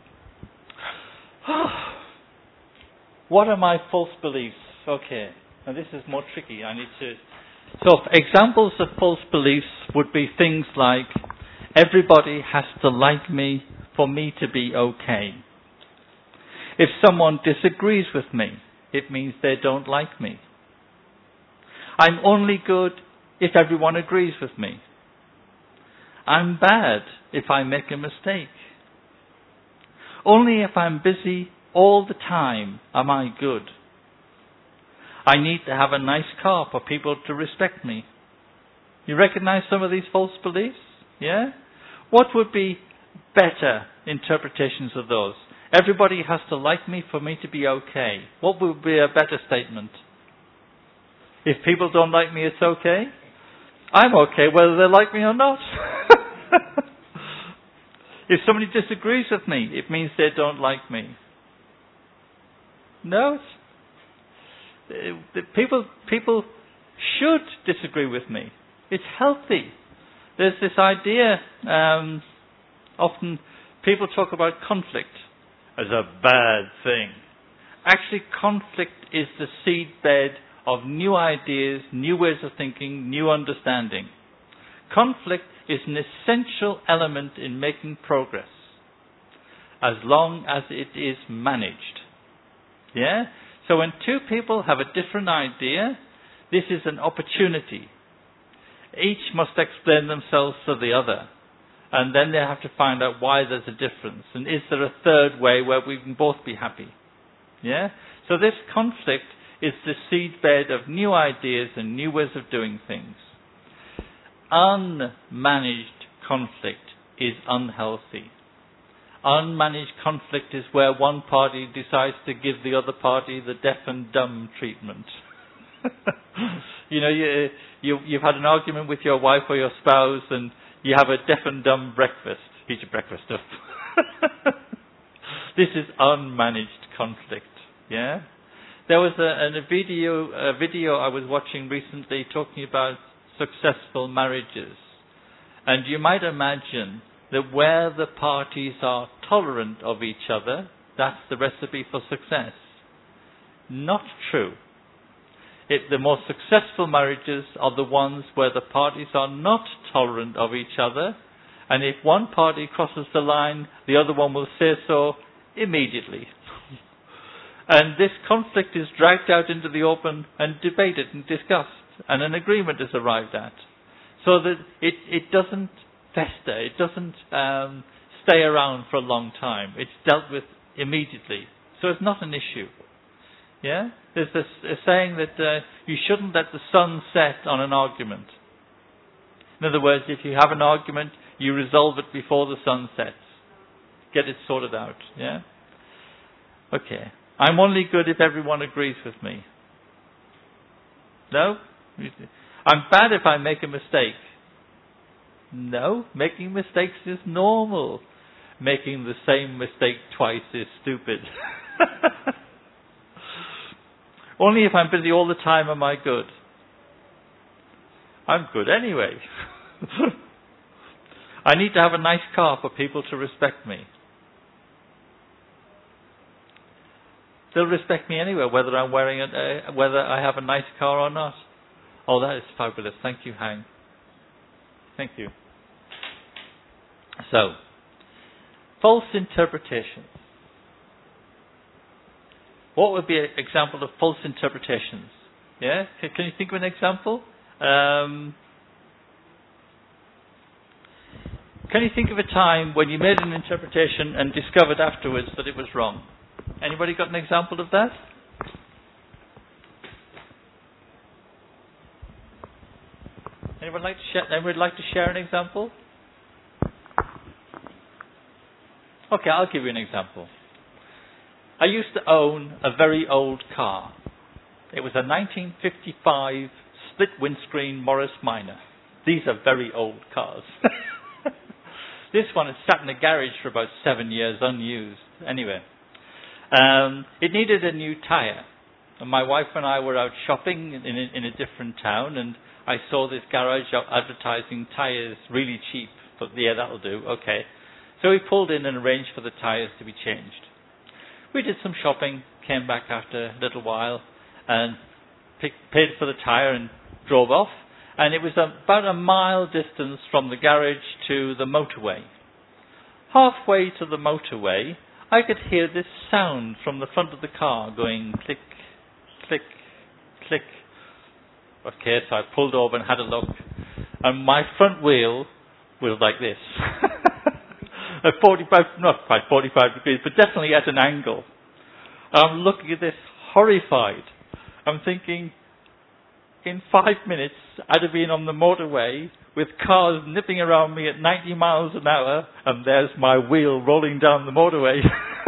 What are my false beliefs? Okay. Now this is more tricky. I need to... So examples of false beliefs would be things like, everybody has to like me for me to be okay. If someone disagrees with me, it means they don't like me. I'm only good if everyone agrees with me. I'm bad if I make a mistake. Only if I'm busy all the time am I good. I need to have a nice car for people to respect me. You recognize some of these false beliefs? Yeah? What would be better interpretations of those? Everybody has to like me for me to be okay. What would be a better statement? If people don't like me, it's okay? I'm okay whether they like me or not. If somebody disagrees with me, it means they don't like me. No, it's Uh, people people should disagree with me. It's healthy. There's this idea, um, often people talk about conflict as a bad thing. Actually, conflict is the seedbed of new ideas, new ways of thinking, new understanding. Conflict is an essential element in making progress, as long as it is managed. Yeah? So when two people have a different idea, This is an opportunity. Each must explain themselves to the other. And then they have to find out why there's a difference. And is there a third way where we can both be happy? Yeah? So this conflict is the seedbed of new ideas and new ways of doing things. Unmanaged conflict is unhealthy. Unmanaged conflict is where one party decides to give the other party the deaf and dumb treatment. you know, you, you, you've had an argument with your wife or your spouse and you have a deaf and dumb breakfast. Eat your breakfast up. This is unmanaged conflict. Yeah? There was a, a video a video I was watching recently talking about successful marriages. And you might imagine that where the parties are tolerant of each other, that's the recipe for success. Not true. It, the most successful marriages are the ones where the parties are not tolerant of each other, and if one party crosses the line, the other one will say so immediately. And this conflict is dragged out into the open and debated and discussed, and an agreement is arrived at. So that it, it doesn't fester, it doesn't um, stay around for a long time. It's dealt with immediately. So it's not an issue. Yeah? There's this a saying that uh, you shouldn't let the sun set on an argument. In other words, if you have an argument, you resolve it before the sun sets. Get it sorted out. Yeah? Okay. I'm only good if everyone agrees with me. No? I'm bad if I make a mistake. No, making mistakes is normal. Making the same mistake twice is stupid. Only if I'm busy all the time am I good. I'm good anyway. I need to have a nice car for people to respect me. They'll respect me anyway, whether I'm wearing it, uh, whether I have a nice car or not. Oh, that is fabulous. Thank you, Hang. Thank you. So, false interpretations. What would be an example of false interpretations? Yeah? Can, can you think of an example? Um, can you think of a time when you made an interpretation and discovered afterwards that it was wrong? Anybody got an example of that? Anyone like to share? Anyone like to share an example? Okay, I'll give you an example. I used to own a very old car. It was a nineteen fifty-five split windscreen Morris Minor. These are very old cars. This one has sat in the garage for about seven years unused. Anyway, um, it needed a new tyre. And my wife and I were out shopping in a, in a different town, and I saw this garage advertising tyres really cheap. But yeah, that'll do. Okay. So we pulled in and arranged for the tyres to be changed. We did some shopping, came back after a little while, and picked, paid for the tyre and drove off. And it was about a mile distance from the garage to the motorway. Halfway to the motorway, I could hear this sound from the front of the car going click, click, click. Okay, so I pulled over and had a look. And my front wheel was like this. At forty-five, not quite forty-five degrees, but definitely at an angle. I'm looking at this horrified. I'm thinking, in five minutes, I'd have been on the motorway with cars nipping around me at ninety miles an hour, and there's my wheel rolling down the motorway.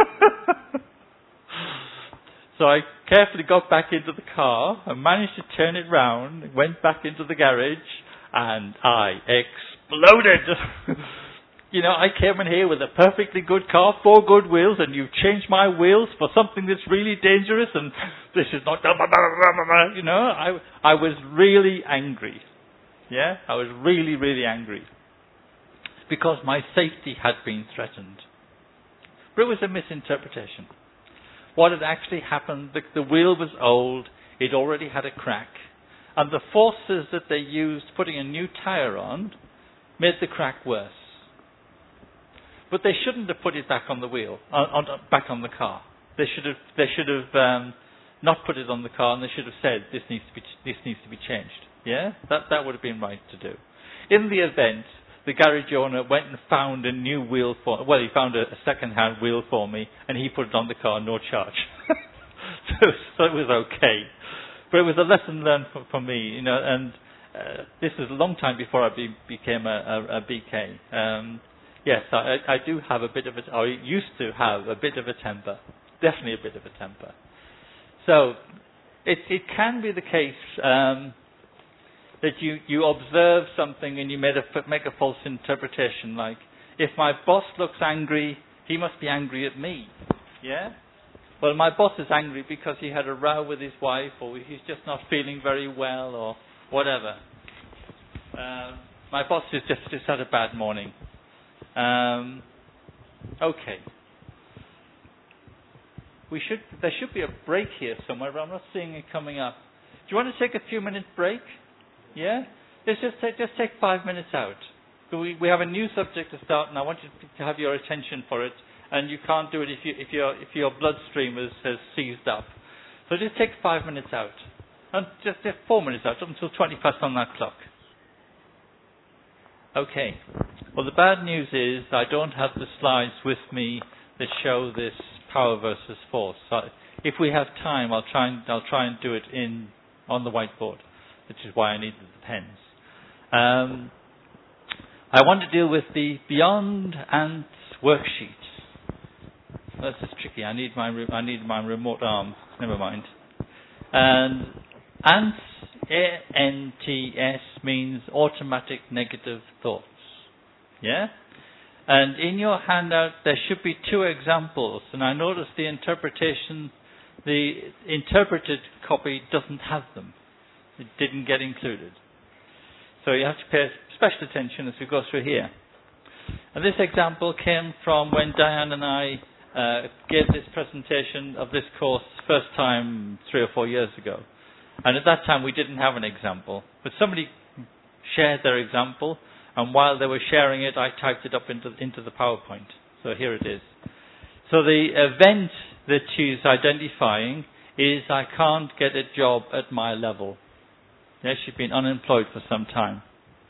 So I carefully got back into the car and managed to turn it round, went back into the garage, and I exploded. You know, I came in here with a perfectly good car, four good wheels, and you've changed my wheels for something that's really dangerous, and this is not... You know, I, I was really angry. Yeah? I was really, really angry. Because my safety had been threatened. But it was a misinterpretation. What had actually happened, the, the wheel was old, it already had a crack, and the forces that they used putting a new tyre on made the crack worse. But they shouldn't have put it back on the wheel, on, on, back on the car. They should have, they should have um, not put it on the car, and they should have said, this needs to be, this needs to be changed. Yeah? That, that would have been right to do. In the event, the garage owner went and found a new wheel for, well, he found a, a second-hand wheel for me, and he put it on the car, no charge. so, so it was okay. But it was a lesson learned for, for me, you know, and uh, this was a long time before I be, became a, a, a B K. Um, yes, I, I do have a bit of a, I used to have a bit of a temper. Definitely a bit of a temper. So, it, it can be the case um, that you, you observe something and you made a, make a false interpretation, like, if my boss looks angry, he must be angry at me. Yeah? Well, my boss is angry because he had a row with his wife, or he's just not feeling very well, or whatever. Uh, my boss has just, just had a bad morning. Um, okay. We should. There should be a break here somewhere, but I'm not seeing it coming up. Do you want to take a few minute break? Yeah? Let's just take, just take five minutes out. So we, we have a new subject to start, and I want you to have your attention for it. And you can't do it if, you, if, your, if your bloodstream has, has seized up. So just take five minutes out. And just, just four minutes out, up until twenty past on that clock. Okay. Well, the bad news is I don't have the slides with me that show this power versus force. So if we have time, I'll try and, I'll try and do it in on the whiteboard, which is why I needed the pens. Um, I want to deal with the Beyond Ants worksheet. This is tricky. I need my re- I need my remote arm. Never mind. And ANTS, A N T S, means automatic negative thoughts. Yeah? And in your handout there should be two examples. And I noticed the interpretation, the interpreted copy doesn't have them. It didn't get included. So you have to pay special attention as we go through here. And this example came from when Diane and I Uh, gave this presentation of this course first time three or four years ago. And at that time we didn't have an example. But somebody shared their example, and while they were sharing it, I typed it up into, into the PowerPoint. So here it is. So the event that she's identifying is, I can't get a job at my level. Yeah, she's been unemployed for some time.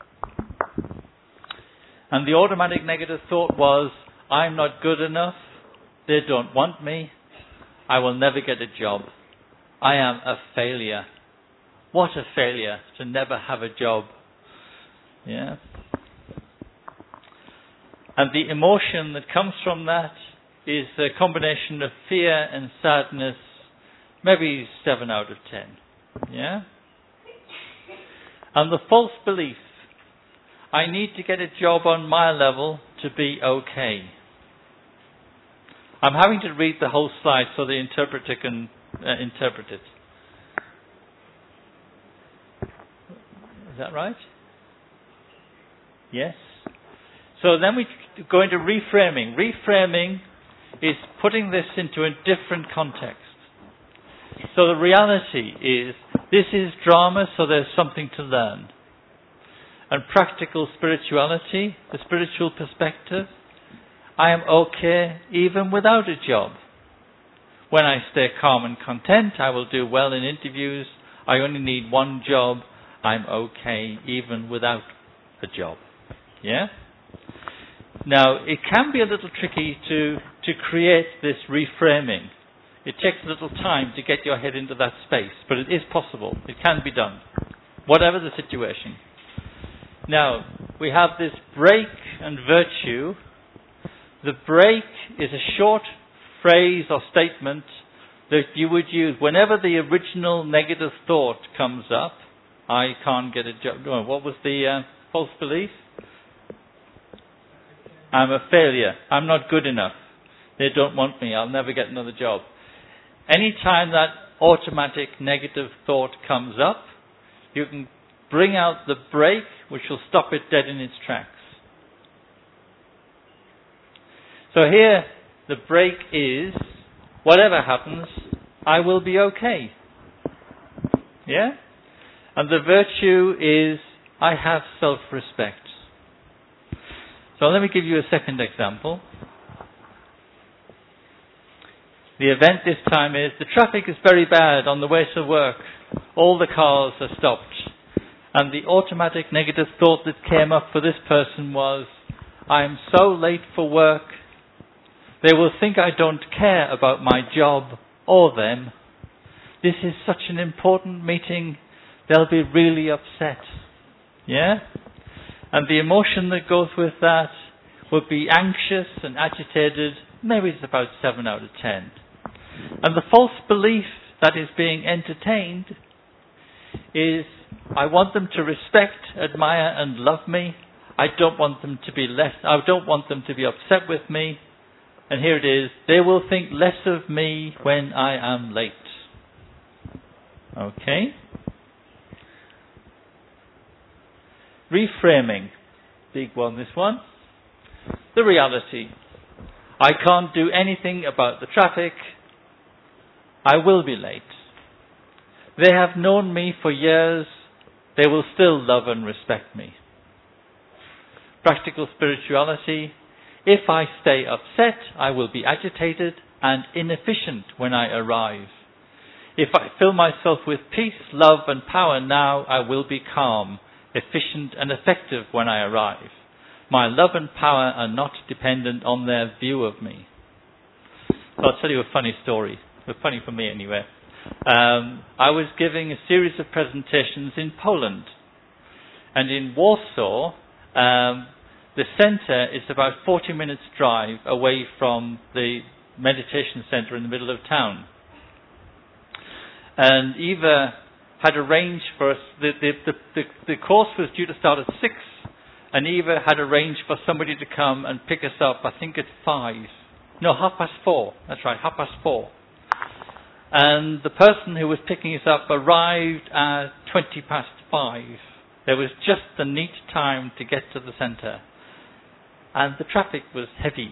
And the automatic negative thought was, I'm not good enough. They don't want me. I will never get a job. I am a failure. What a failure to never have a job. Yeah. And the emotion that comes from that is a combination of fear and sadness, maybe seven out of ten. Yeah. And the false belief, I need to get a job on my level to be okay. I'm having to read the whole slide so the interpreter can uh, interpret it. Is that right? Yes. So then we go into reframing. Reframing is putting this into a different context. So the reality is, this is drama, so there's something to learn. And practical spirituality, the spiritual perspective, I am okay even without a job. When I stay calm and content, I will do well in interviews. I only need one job. I'm okay even without a job. Yeah? Now, it can be a little tricky to, to create this reframing. It takes a little time to get your head into that space, but it is possible. It can be done, whatever the situation. Now, we have this break and virtue. The break is a short phrase or statement that you would use whenever the original negative thought comes up. I can't get a job. What was the uh, false belief? I'm a failure. I'm not good enough. They don't want me. I'll never get another job. Anytime that automatic negative thought comes up, you can bring out the break, which will stop it dead in its tracks. So here, the break is, whatever happens, I will be okay. Yeah? And the virtue is, I have self-respect. So let me give you a second example. The event this time is, the traffic is very bad on the way to work. All the cars are stopped. And the automatic negative thought that came up for this person was, I am so late for work. They will think I don't care about my job or them. This is such an important meeting. They'll be really upset. Yeah? And the emotion that goes with that would be anxious and agitated. Maybe it's about seven out of ten. And the false belief that is being entertained is, I want them to respect, admire and love me. I don't want them to be less, I don't want them to be upset with me. And here it is, they will think less of me when I am late. Okay? Reframing. Big one, this one. The reality. I can't do anything about the traffic. I will be late. They have known me for years. They will still love and respect me. Practical spirituality. If I stay upset, I will be agitated and inefficient when I arrive. If I fill myself with peace, love and power now, I will be calm, efficient and effective when I arrive. My love and power are not dependent on their view of me. So I'll tell you a funny story. Well, funny for me anyway. Um, I was giving a series of presentations in Poland. And in Warsaw, um, the centre is about forty minutes drive away from the meditation centre in the middle of town. And Eva had arranged for us, the, the, the, the, the course was due to start at six, and Eva had arranged for somebody to come and pick us up, I think at five. No, half past four. That's right, half past four. And the person who was picking us up arrived at twenty past five. There was just the neat time to get to the centre. And the traffic was heavy.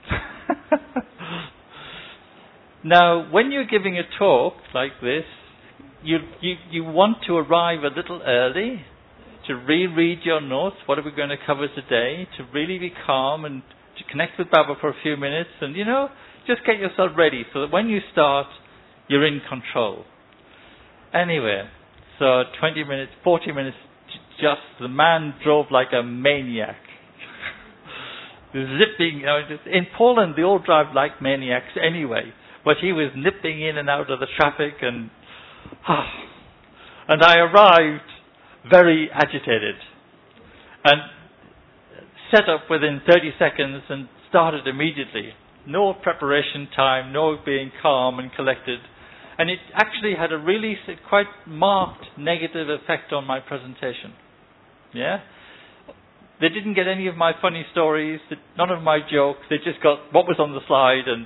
Now, when you're giving a talk like this, you, you, you want to arrive a little early, to reread your notes, what are we going to cover today, to really be calm and to connect with Baba for a few minutes, and, you know, just get yourself ready so that when you start, you're in control. Anyway, so twenty minutes, forty minutes, just the man drove like a maniac. Zipping, you know, just, in Poland they all drive like maniacs anyway, but he was nipping in and out of the traffic, and ah, and I arrived very agitated and set up within thirty seconds and started immediately. No preparation time, no being calm and collected. And it actually had a really quite marked negative effect on my presentation. Yeah? They didn't get any of my funny stories, none of my jokes. They just got what was on the slide and...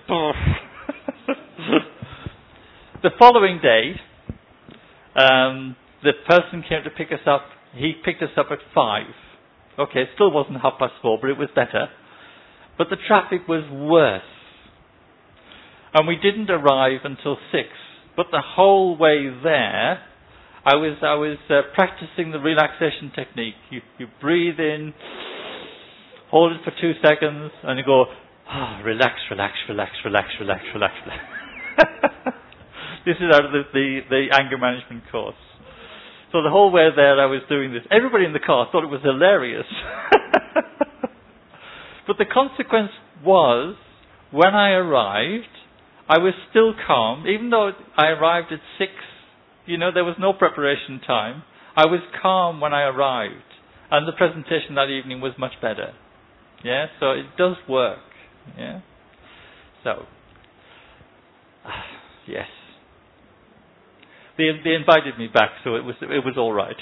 The following day, um, the person came to pick us up. He picked us up at five. Okay, it still wasn't half past four, but it was better. But the traffic was worse. And we didn't arrive until six. But the whole way there, I was I was uh, practicing the relaxation technique. You, you breathe in, hold it for two seconds, and you go, ah, relax, relax, relax, relax, relax, relax, relax. This is out of the, the, the anger management course. So the whole way there I was doing this. Everybody in the car thought it was hilarious. But the consequence was, when I arrived, I was still calm. Even though I arrived at six, you know, there was no preparation time. I was calm when I arrived. And the presentation that evening was much better. Yeah, so it does work. Yeah. So, yes. They, they invited me back, so it was it was all right.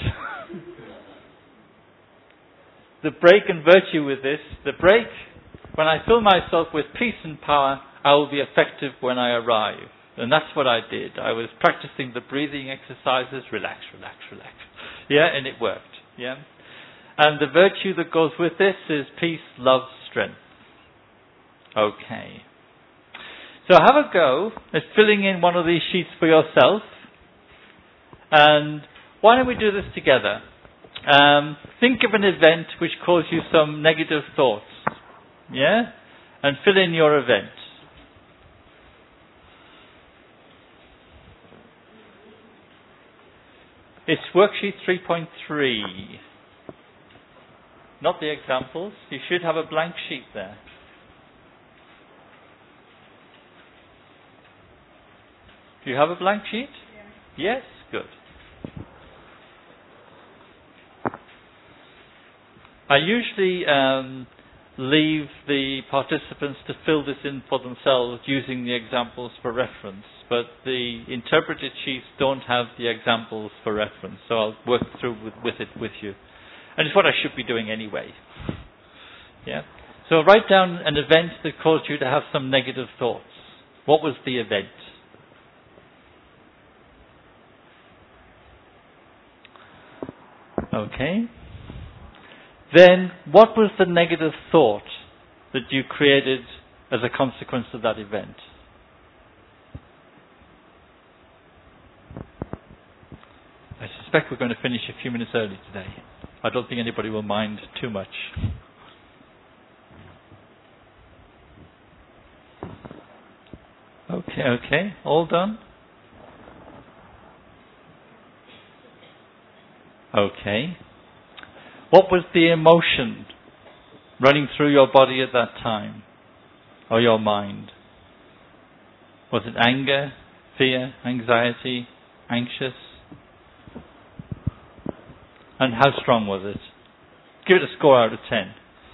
The break and virtue with this, the break, when I fill myself with peace and power, I will be effective when I arrive. And that's what I did. I was practicing the breathing exercises, relax, relax, relax. Yeah, and it worked. Yeah. And the virtue that goes with this is peace, love, strength. Okay. So have a go at filling in one of these sheets for yourself. And why don't we do this together? Um, think of an event which caused you some negative thoughts. Yeah? And fill in your event. It's worksheet three point three. Not the examples. You should have a blank sheet there. Do you have a blank sheet? Yeah. Yes? Good. I usually um, leave the participants to fill this in for themselves using the examples for reference, but the interpreted sheets don't have the examples for reference, so I'll work through with, with it with you. And it's what I should be doing anyway. Yeah. So write down an event that caused you to have some negative thoughts. What was the event? Okay. Then, what was the negative thought that you created as a consequence of that event? I suspect we're going to finish a few minutes early today. I don't think anybody will mind too much. Okay, okay. All done? Okay. What was the emotion running through your body at that time? Or your mind? Was it anger, fear, anxiety, anxious? And how strong was it? Give it a score out of ten.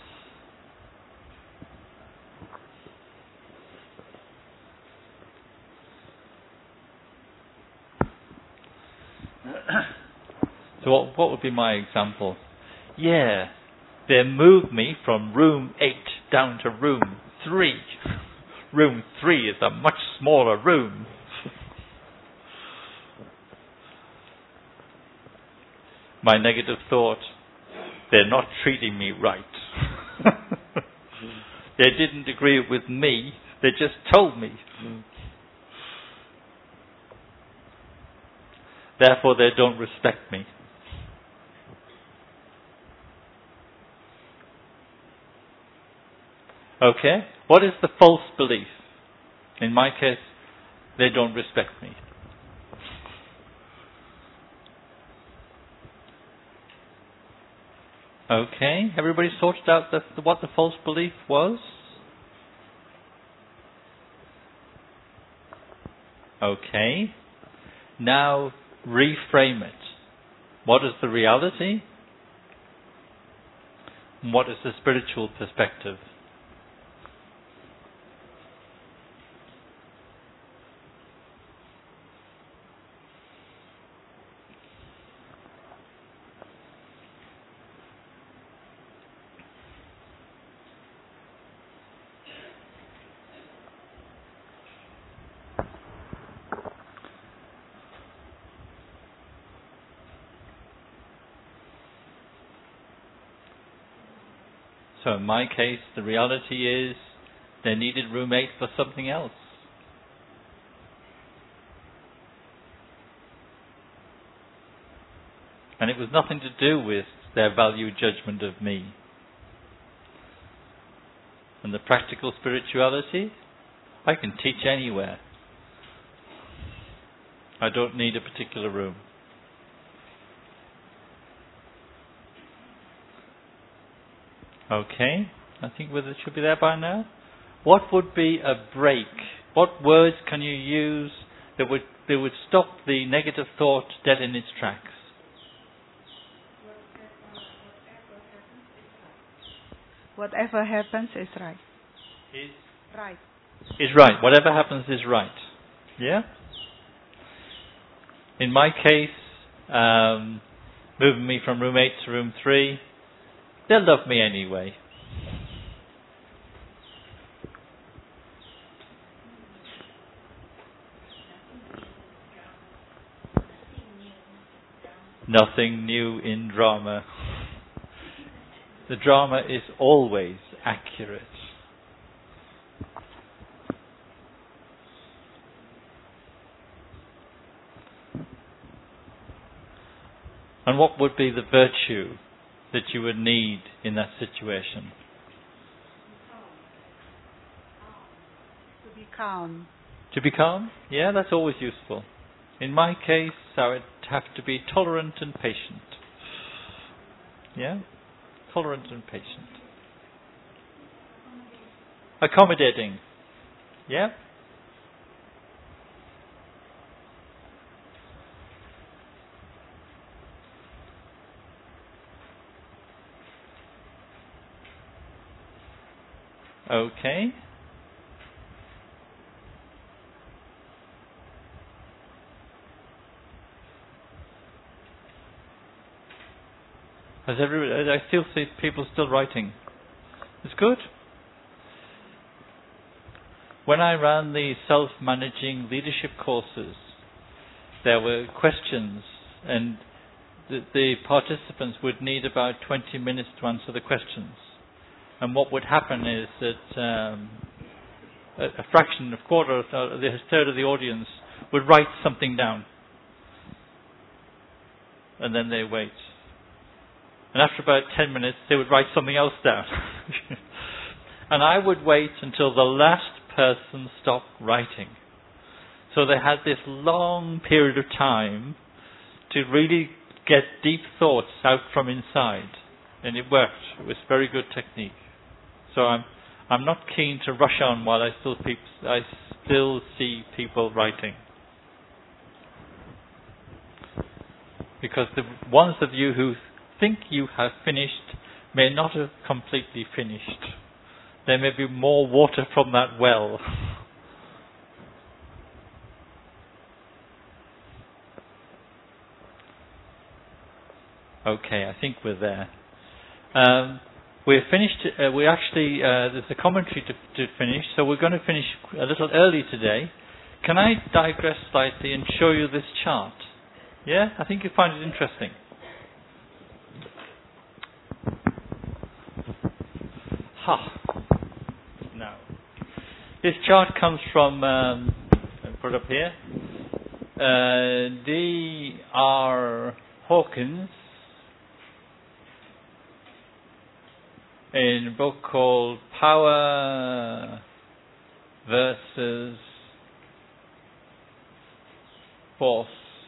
So what, what would be my example? Yeah, they moved me from room eight down to room three. Room three is a much smaller room. My negative thought, they're not treating me right. They didn't agree with me, they just told me. Therefore they don't respect me. Okay, what is the false belief? In my case, they don't respect me. Okay, everybody sorted out the, what the false belief was? Okay, now reframe it. What is the reality? And what is the spiritual perspective? So in my case, the reality is they needed room eight for something else. And it was nothing to do with their value judgment of me. And the practical spirituality, I can teach anywhere. I don't need a particular room. Okay, I think it should be there by now. What would be a break? What words can you use that would that would stop the negative thought dead in its tracks? Whatever happens is right. Is right. Is right. Whatever happens is right. Yeah? In my case, um, moving me from room eight to room three, they'll love me anyway. Nothing new in drama. The drama is always accurate. And what would be the virtue that you would need in that situation? To be calm. To be calm? Yeah, that's always useful. In my case, I would have to be tolerant and patient. Yeah? Tolerant and patient. Accommodating. Yeah? Okay. Has everybody, I still see people still writing. It's good. When I ran the self-managing leadership courses, there were questions, and the, the participants would need about twenty minutes to answer the questions. And what would happen is that um, a, a fraction, a quarter, a third of the audience would write something down, and then they wait. And after about ten minutes, they would write something else down. And I would wait until the last person stopped writing. So they had this long period of time to really get deep thoughts out from inside. And it worked. It was very good technique. So I'm I'm not keen to rush on while I still peop, I still see people writing. Because the ones of you who think you have finished may not have completely finished. There may be more water from that well. Okay, I think we're there. Um, we're finished. Uh, we actually uh, there's a commentary to, to finish, so we're going to finish a little early today. Can I digress slightly and show you this chart? Yeah, I think you find it interesting. Ha. Now, this chart comes from. Um, I'll put it up here. Uh, D R Hawkins, in a book called Power versus Force.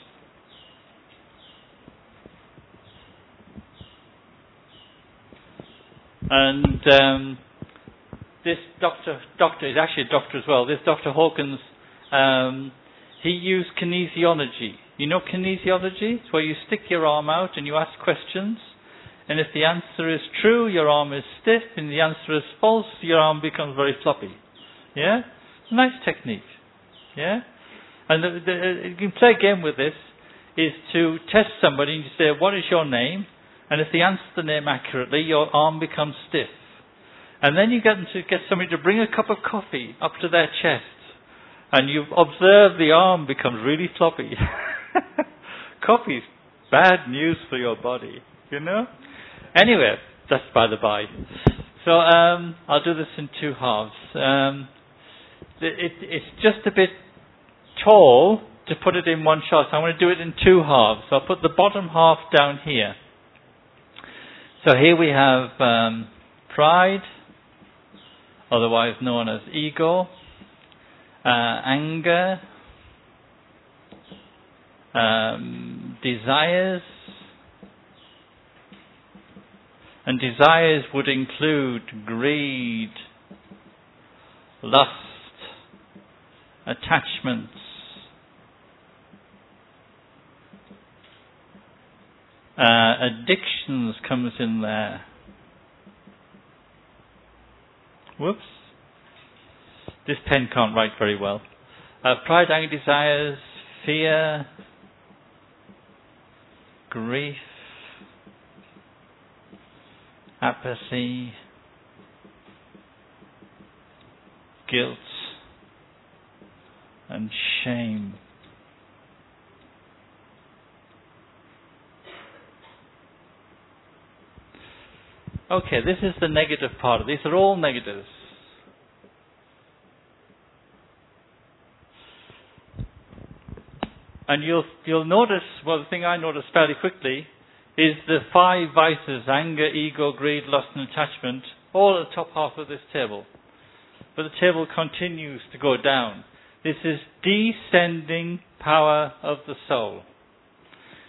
And um, this doctor, doctor is actually a doctor as well. This Doctor Hawkins, um, he used kinesiology. You know kinesiology? It's where you stick your arm out and you ask questions. And if the answer is true, your arm is stiff. And the answer is false, your arm becomes very floppy. Yeah? Nice technique. Yeah? And the, the, you can play a game with this, is to test somebody and you say, what is your name? And if they answer the name accurately, your arm becomes stiff. And then you get them to get somebody to bring a cup of coffee up to their chest. And you observe the arm becomes really floppy. Coffee's bad news for your body, you know? Anyway, just by the by. So um, I'll do this in two halves. Um, it, it's just a bit tall to put it in one shot, so I'm going to do it in two halves. So I'll put the bottom half down here. So here we have um, pride, otherwise known as ego, uh, anger, um, desires, and desires would include greed, lust, attachments, Uh, addictions comes in there. Whoops. This pen can't write very well. Uh, pride, anger, desires, fear, grief, apathy, guilt, and shame. Okay, this is the negative part of these. Are all negatives. And you'll you'll notice, well, the thing I noticed fairly quickly is the five vices: anger, ego, greed, lust, and attachment, all at the top half of this table. But the table continues to go down. This is descending power of the soul.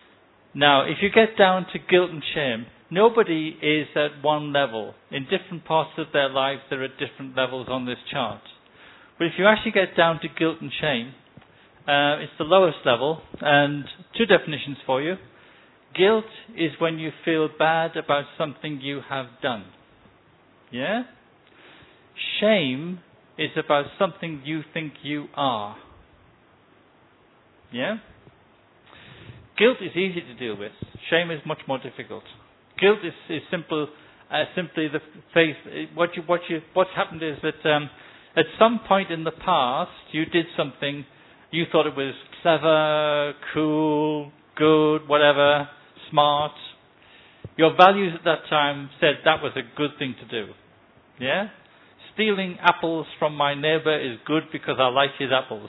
Now, if you get down to guilt and shame, nobody is at one level. In different parts of their lives, there are different levels on this chart. But if you actually get down to guilt and shame, uh, it's the lowest level, and two definitions for you. Guilt is when you feel bad about something you have done. Yeah? Shame is about something you think you are. Yeah? Guilt is easy to deal with. Shame is much more difficult. Guilt is, is simple, uh, simply the face. What you, what you, what's happened is that um, at some point in the past, you did something. You thought it was clever, cool, good, whatever, smart. Your values at that time said that was a good thing to do. Yeah? Stealing apples from my neighbour is good because I like his apples.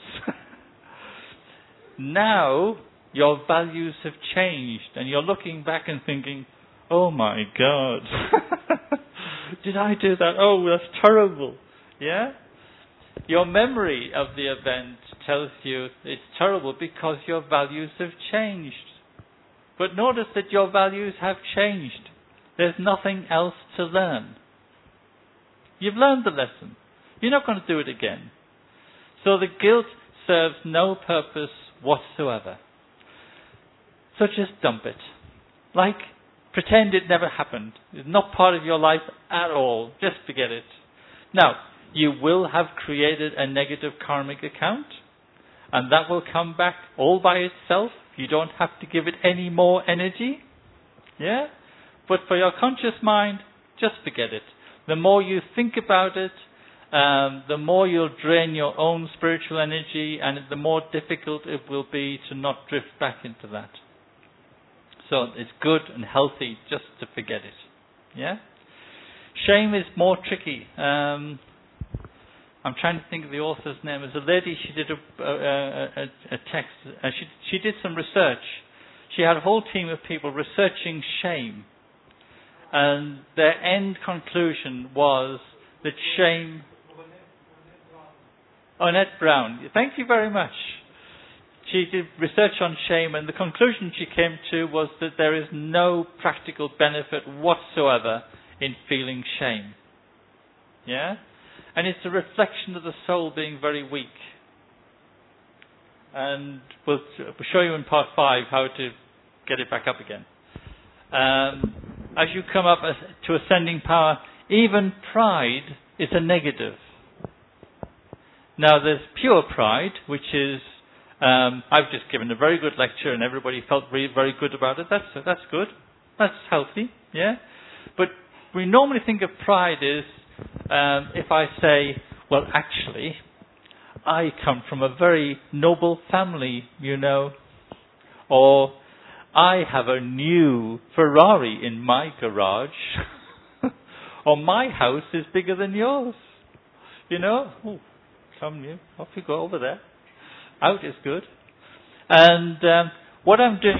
Now, your values have changed and you're looking back and thinking, oh my God, did I do that? Oh, that's terrible. Yeah? Your memory of the event tells you it's terrible because your values have changed. But notice that your values have changed. There's nothing else to learn. You've learned the lesson. You're not going to do it again. So the guilt serves no purpose whatsoever. So just dump it. Like, pretend it never happened. It's not part of your life at all. Just forget it. Now, you will have created a negative karmic account, and that will come back all by itself. You don't have to give it any more energy. Yeah? But for your conscious mind, just forget it. The more you think about it, um, the more you'll drain your own spiritual energy, and the more difficult it will be to not drift back into that. So it's good and healthy just to forget it. Yeah? Shame is more tricky. Um, I'm trying to think of the author's name. There's a lady, she did a, a, a, a text. Uh, she, she did some research. She had a whole team of people researching shame. And their end conclusion was that shame... Annette Brown. Thank you very much. She did research on shame, and the conclusion she came to was that there is no practical benefit whatsoever in feeling shame. Yeah? And it's a reflection of the soul being very weak. And we'll, we'll show you in part five how to get it back up again. Um, as you come up to ascending power, even pride is a negative. Now there's pure pride, which is, um, I've just given a very good lecture and everybody felt very, very good about it. That's that's good. That's healthy, yeah? But we normally think of pride as, um, if I say, well, actually, I come from a very noble family, you know, or I have a new Ferrari in my garage, or my house is bigger than yours, you know. Ooh, come you, off you go over there. Out is good. And um, what I'm doing...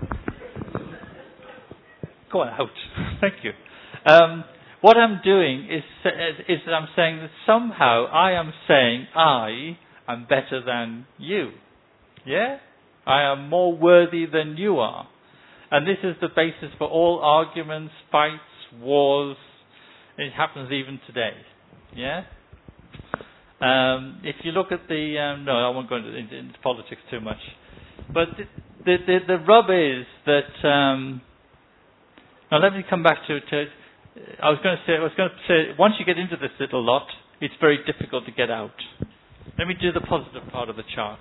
Go on, out. Thank you. Um, what I'm doing is, is that I'm saying that somehow I am saying I am better than you. Yeah? I am more worthy than you are. And this is the basis for all arguments, fights, wars. It happens even today. Yeah? Um, if you look at the... Um, no, I won't go into, into, into politics too much. But the, the, the, the rub is that... Um, now let me come back to... to I was going to say, I was going to say, once you get into this little lot, it's very difficult to get out. Let me do the positive part of the chart.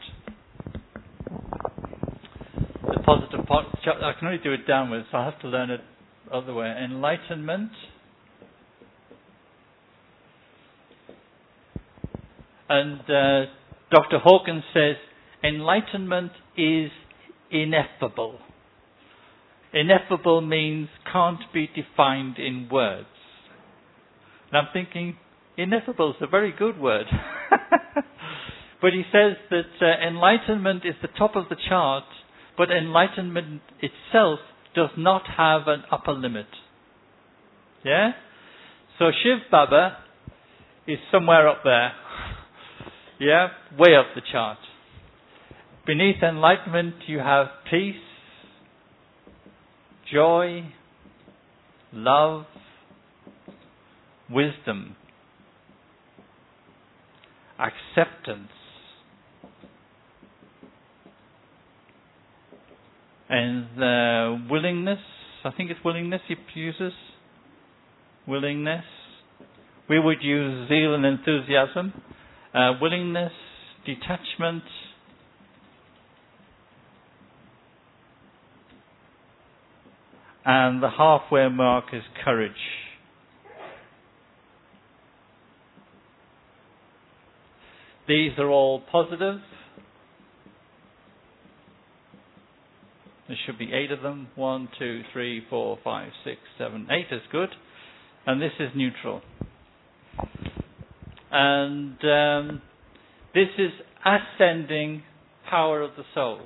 The positive part of the chart, I can only do it downwards, so I have to learn it other way. Enlightenment. And uh, Doctor Hawkins says, enlightenment is ineffable. Ineffable means can't be defined in words. And I'm thinking, ineffable is a very good word. But he says that uh, enlightenment is the top of the chart, but enlightenment itself does not have an upper limit. Yeah? So Shiv Baba is somewhere up there. Yeah? Way up the chart. Beneath enlightenment you have peace, joy, love, wisdom, acceptance, and uh, willingness. I think it's willingness he uses. Willingness. We would use zeal and enthusiasm. Uh, willingness, detachment, and the halfway mark is courage. These are all positive. There should be eight of them. One, two, three, four, five, six, seven, eight is good. And this is neutral. And um, this is ascending power of the soul.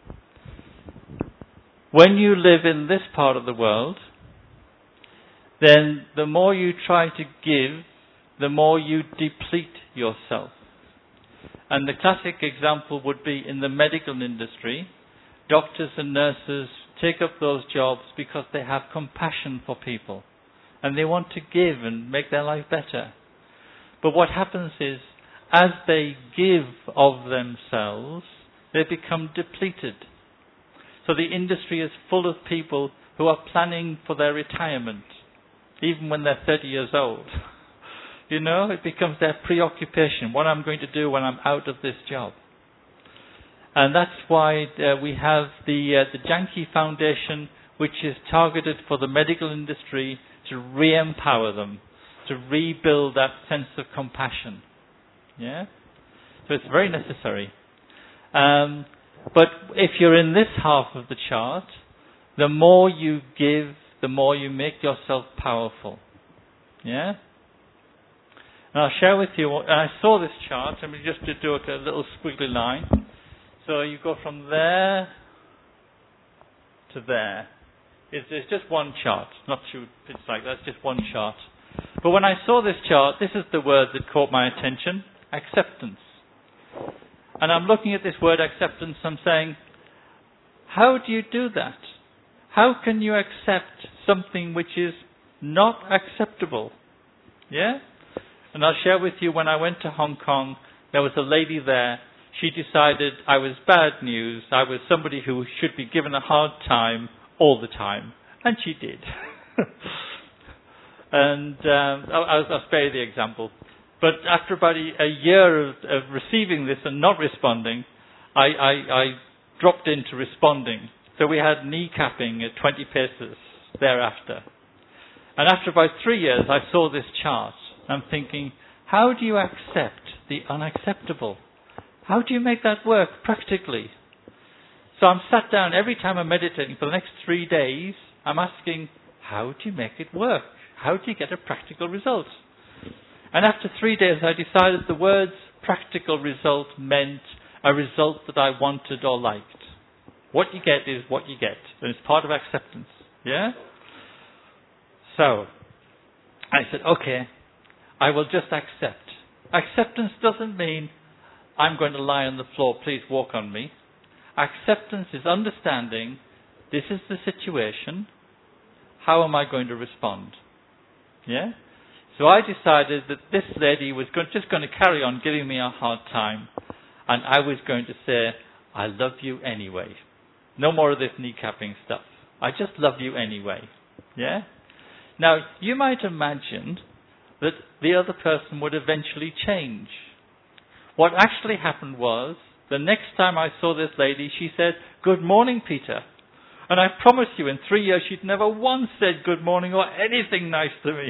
When you live in this part of the world, then the more you try to give, the more you deplete yourself. And the classic example would be in the medical industry. Doctors and nurses take up those jobs because they have compassion for people. And they want to give and make their life better. But what happens is, as they give of themselves, they become depleted. So the industry is full of people who are planning for their retirement, even when they're thirty years old. You know, it becomes their preoccupation, what I'm going to do when I'm out of this job. And that's why uh, we have the uh, the Janki Foundation, which is targeted for the medical industry to re-empower them, to rebuild that sense of compassion. Yeah? So it's very necessary. Um, but if you're in this half of the chart, the more you give, the more you make yourself powerful. Yeah? And I'll share with you, and I saw this chart, I mean, just to do a little squiggly line. So you go from there to there. It's, it's just one chart, not two, it's like that's just one chart. But when I saw this chart, this is the word that caught my attention, acceptance. And I'm looking at this word acceptance, I'm saying, how do you do that? How can you accept something which is not acceptable? Yeah? And I'll share with you, when I went to Hong Kong, there was a lady there. She decided I was bad news. I was somebody who should be given a hard time all the time. And she did. and um, I'll, I'll spare you the example. But after about a, a year of, of receiving this and not responding, I, I, I dropped into responding. So we had kneecapping at twenty paces thereafter. And after about three years, I saw this chart. I'm thinking, how do you accept the unacceptable? How do you make that work practically? So I'm sat down every time I'm meditating for the next three days, I'm asking, how do you make it work? How do you get a practical result? And after three days I decided the words practical result meant a result that I wanted or liked. What you get is what you get. And it's part of acceptance. Yeah? So, I said, okay, I will just accept. Acceptance doesn't mean I'm going to lie on the floor, please walk on me. Acceptance is understanding, this is the situation, how am I going to respond? Yeah? So I decided that this lady was going, just going to carry on giving me a hard time, and I was going to say, I love you anyway. No more of this kneecapping stuff. I just love you anyway. Yeah? Now, you might imagine that the other person would eventually change. What actually happened was, the next time I saw this lady, she said, good morning, Peter. And I promise you, in three years, she'd never once said good morning or anything nice to me.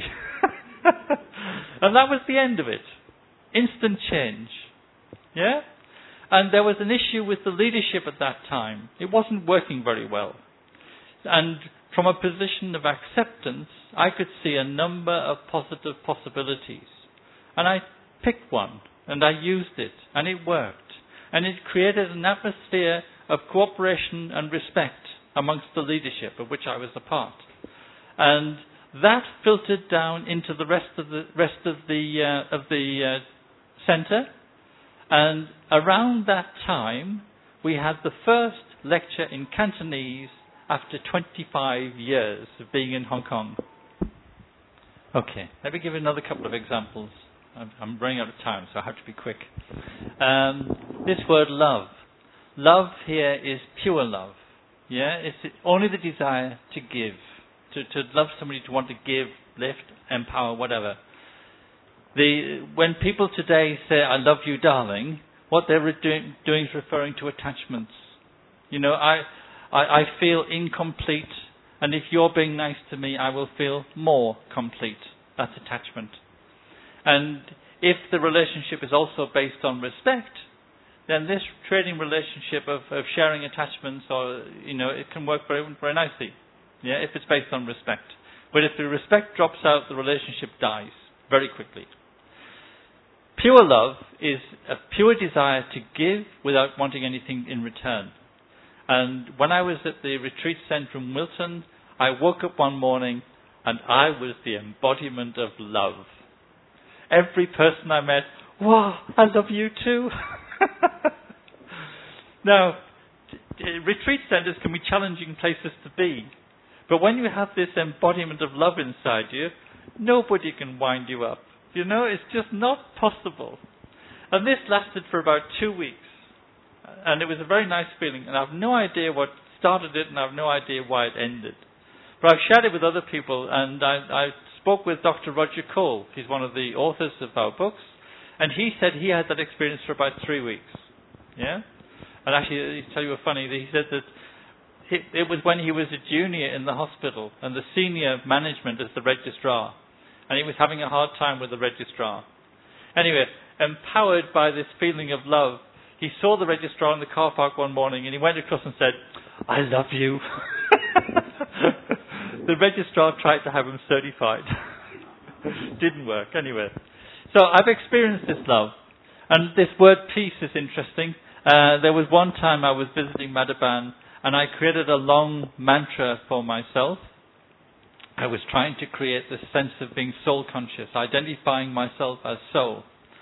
And that was the end of it. Instant change. Yeah? And there was an issue with the leadership at that time. It wasn't working very well. And from a position of acceptance, I could see a number of positive possibilities. And I picked one, and I used it, and it worked. And it created an atmosphere of cooperation and respect amongst the leadership of which I was a part. And that filtered down into the rest of the rest of the uh, of the uh, centre. And around that time, we had the first lecture in Cantonese after twenty-five years of being in Hong Kong? Okay, let me give you another couple of examples. I'm, I'm running out of time, so I have to be quick. Um, this word love. Love here is pure love. Yeah, it's only the desire to give, to, to love somebody, to want to give, lift, empower, whatever. The, when people today say, I love you, darling, what they're doing, doing is referring to attachments. You know, I, I, I feel incomplete, and if you're being nice to me, I will feel more complete. That's attachment. And if the relationship is also based on respect, then this trading relationship of, of sharing attachments, or you know, it can work very, very nicely. Yeah, if it's based on respect. But if the respect drops out, the relationship dies very quickly. Pure love is a pure desire to give without wanting anything in return. And when I was at the retreat centre in Wilton, I woke up one morning and I was the embodiment of love. Every person I met, wow, I love you too. Now, retreat centres can be challenging places to be. But when you have this embodiment of love inside you, nobody can wind you up. You know, it's just not possible. And this lasted for about two weeks. And it was a very nice feeling. And I have no idea what started it, and I have no idea why it ended. But I've shared it with other people, and I, I spoke with Doctor Roger Cole. He's one of the authors of our books. And he said he had that experience for about three weeks. Yeah? And actually, I'll tell you a funny, he said that it, it was when he was a junior in the hospital, and the senior management as the registrar. And he was having a hard time with the registrar. Anyway, empowered by this feeling of love, he saw the registrar in the car park one morning, and he went across and said, I love you. The registrar tried to have him certified. Didn't work, anyway. So I've experienced this love. And this word peace is interesting. Uh, there was one time I was visiting Madhaban, and I created a long mantra for myself. I was trying to create this sense of being soul conscious, identifying myself as soul.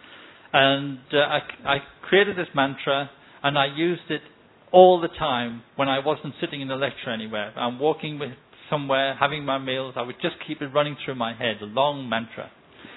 And uh, I, I created this mantra, and I used it all the time when I wasn't sitting in a lecture anywhere. I'm walking with somewhere, having my meals. I would just keep it running through my head, a long mantra.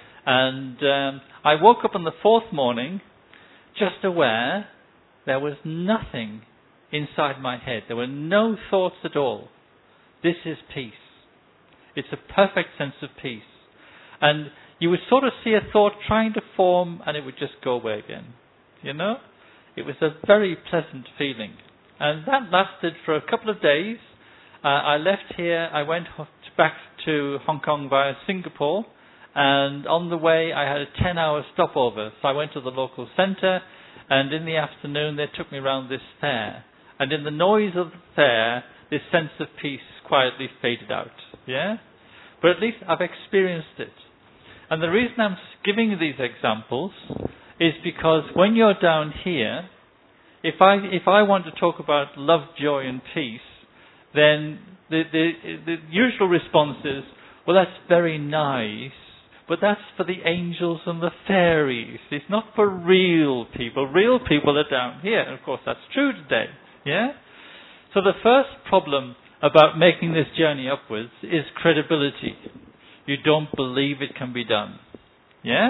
And um, I woke up on the fourth morning, just aware there was nothing inside my head. There were no thoughts at all. This is peace. It's a perfect sense of peace. And you would sort of see a thought trying to form, and it would just go away again. You know? It was a very pleasant feeling. And that lasted for a couple of days. Uh, I left here, I went back to Hong Kong via Singapore, and on the way I had a ten-hour stopover. So I went to the local centre, and in the afternoon they took me around this fair. And in the noise of the fair, this sense of peace quietly faded out. Yeah? But at least I've experienced it. And the reason I'm giving you these examples is because when you're down here, if I if I want to talk about love, joy and peace, then the, the, the usual response is, well, that's very nice, but that's for the angels and the fairies. It's not for real people. Real people are down here. And of course, that's true today. Yeah? So the first problem about making this journey upwards is credibility. You don't believe it can be done. Yeah?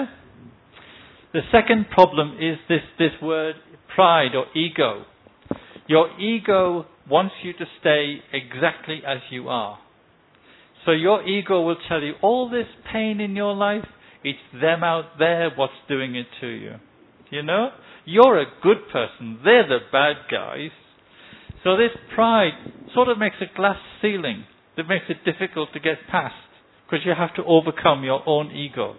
The second problem is this, this word pride or ego. Your ego wants you to stay exactly as you are. So your ego will tell you all this pain in your life, it's them out there what's doing it to you. You know? You're a good person. They're the bad guys. So this pride sort of makes a glass ceiling that makes it difficult to get past, because you have to overcome your own ego.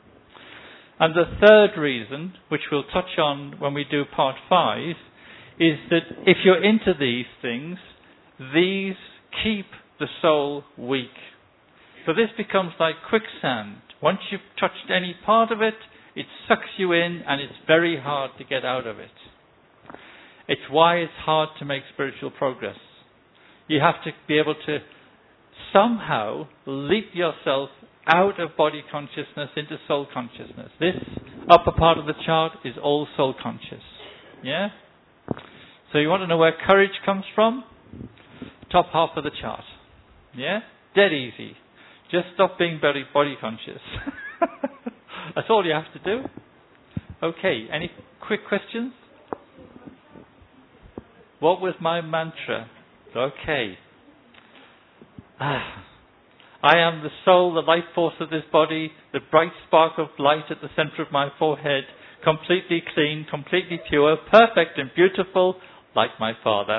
And the third reason, which we'll touch on when we do part five, is that if you're into these things, these keep the soul weak. So this becomes like quicksand. Once you've touched any part of it, it sucks you in, and it's very hard to get out of it. It's why it's hard to make spiritual progress. You have to be able to somehow leap yourself out of body consciousness into soul consciousness. This upper part of the chart is all soul conscious. Yeah? So you want to know where courage comes from? Top half of the chart. Yeah? Dead easy. Just stop being very body conscious. That's all you have to do. Okay, any quick questions? What was my mantra? Okay. Ah. I am the soul, the life force of this body, the bright spark of light at the center of my forehead, completely clean, completely pure, perfect and beautiful, like my Father.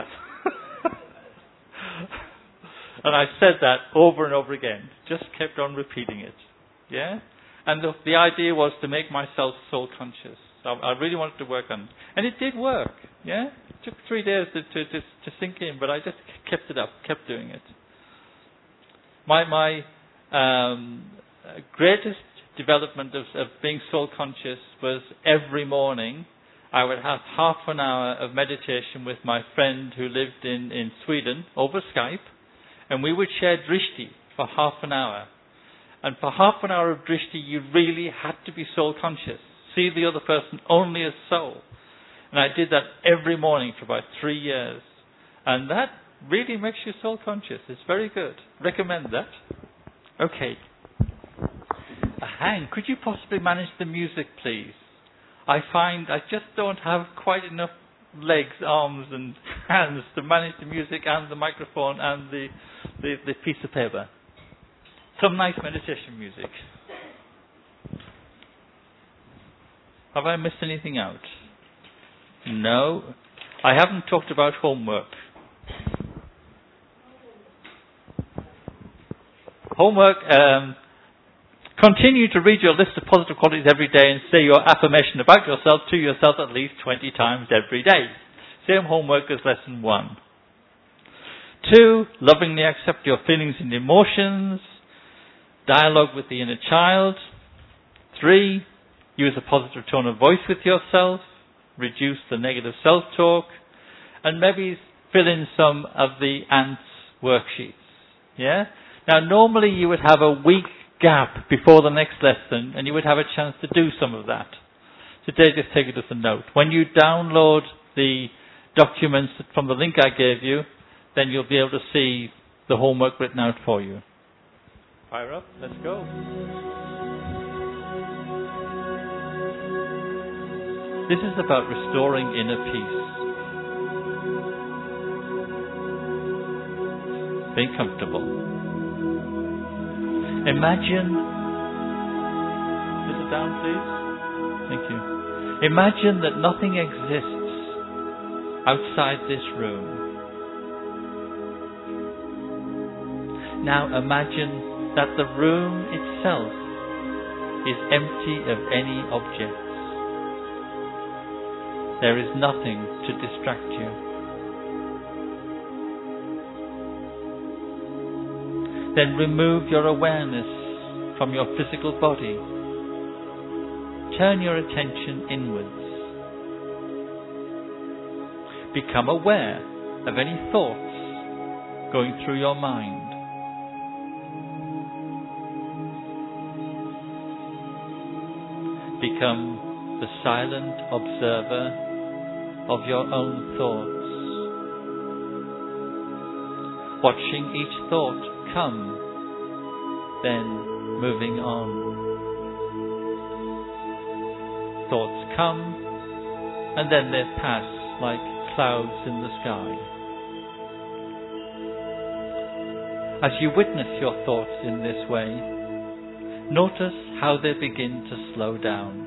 And I said that over and over again. Just kept on repeating it. Yeah? And the, the idea was to make myself soul conscious. So I really wanted to work on it. And it did work. Yeah? It took three days to, to, to, to sink in, but I just kept it up, kept doing it. My my um, greatest development of, of being soul conscious was every morning I would have half an hour of meditation with my friend who lived in, in Sweden over Skype, and we would share drishti for half an hour. And for half an hour of drishti you really had to be soul conscious. See the other person only as soul. And I did that every morning for about three years. And that really makes you soul conscious. It's very good. Recommend that. Okay. Uh, Hang, could you possibly manage the music, please? I find I just don't have quite enough legs, arms and hands to manage the music and the microphone and the, the, the piece of paper. Some nice meditation music. Have I missed anything out? No. I haven't talked about homework. Homework, um, continue to read your list of positive qualities every day and say your affirmation about yourself to yourself at least twenty times every day. Same homework as lesson one. Two, lovingly accept your feelings and emotions. Dialogue with the inner child. Three, use a positive tone of voice with yourself. Reduce the negative self-talk. And maybe fill in some of the ants worksheets. Yeah? Now, normally you would have a week gap before the next lesson and you would have a chance to do some of that. Today, just take it as a note. When you download the documents from the link I gave you, then you'll be able to see the homework written out for you. Fire up. Let's go. This is about restoring inner peace. Being comfortable. Imagine, sit down please. Thank you. Imagine that nothing exists outside this room. Now imagine that the room itself is empty of any objects. There is nothing to distract you. Then remove your awareness from your physical body. Turn your attention inwards. Become aware of any thoughts going through your mind. Become the silent observer of your own thoughts. Watching each thought come, then moving on. Thoughts come, and then they pass like clouds in the sky. As you witness your thoughts in this way, notice how they begin to slow down.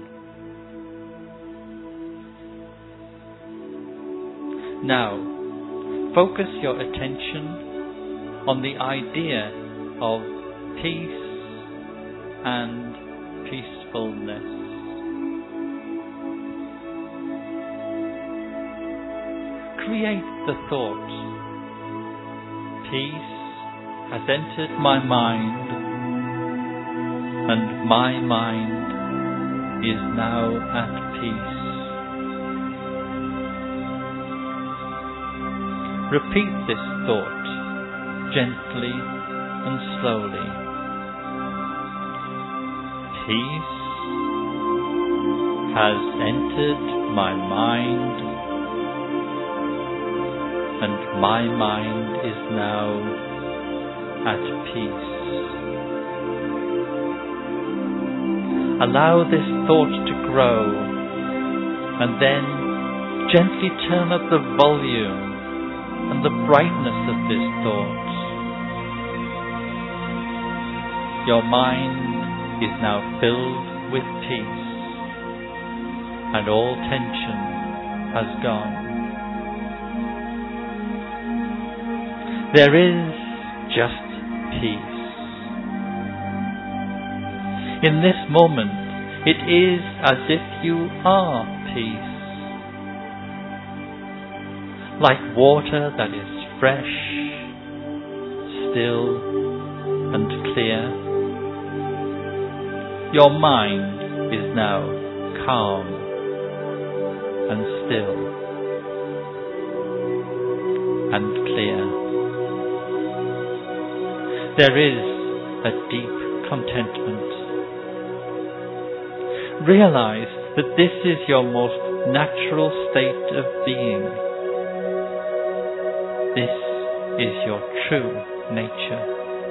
Now, focus your attention on the idea of peace and peacefulness. Create the thought, peace has entered my mind and my mind is now at peace. Repeat this thought gently and slowly. Peace has entered my mind and my mind is now at peace. Allow this thought to grow, and then gently turn up the volume and the brightness of this thought. Your mind is now filled with peace, and all tension has gone. There is just peace. In this moment, it is as if you are peace. Like water that is fresh, still and clear, your mind is now calm and still and clear. There is a deep contentment. Realize that this is your most natural state of being. This is your true nature.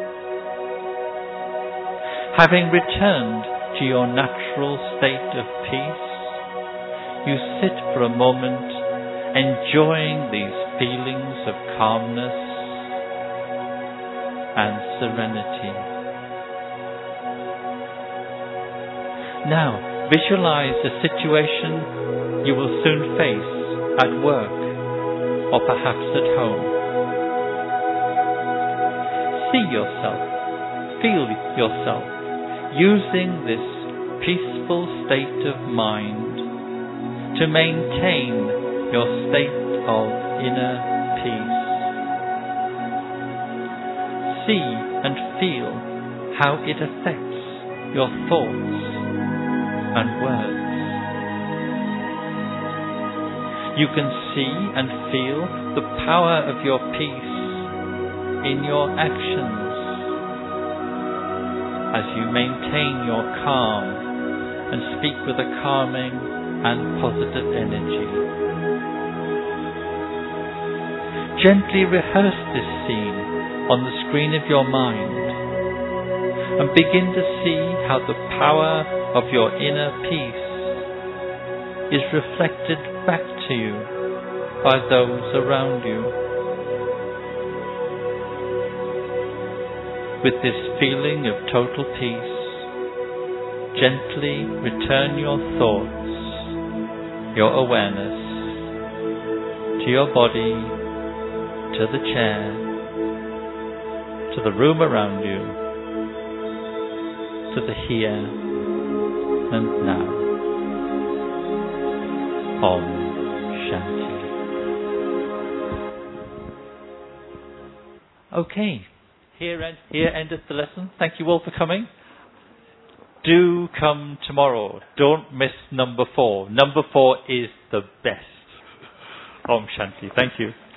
Having returned to your natural state of peace, you sit for a moment enjoying these feelings of calmness and serenity. Now, visualize a situation you will soon face at work or perhaps at home. See yourself, feel yourself using this peaceful state of mind to maintain your state of inner peace. See and feel how it affects your thoughts and words. You can see and feel the power of your peace in your actions as you maintain your calm and speak with a calming and positive energy. Gently rehearse this scene on the screen of your mind and begin to see how the power of your inner peace is reflected back to you by those around you. With this feeling of total peace, gently return your thoughts, your awareness, to your body, to the chair, to the room around you, to the here and now. Om Shanti. Okay, here, end, here endeth the lesson. Thank you all for coming. Do come tomorrow. Don't miss number four. Number four is the best. Om Shanti. Thank you.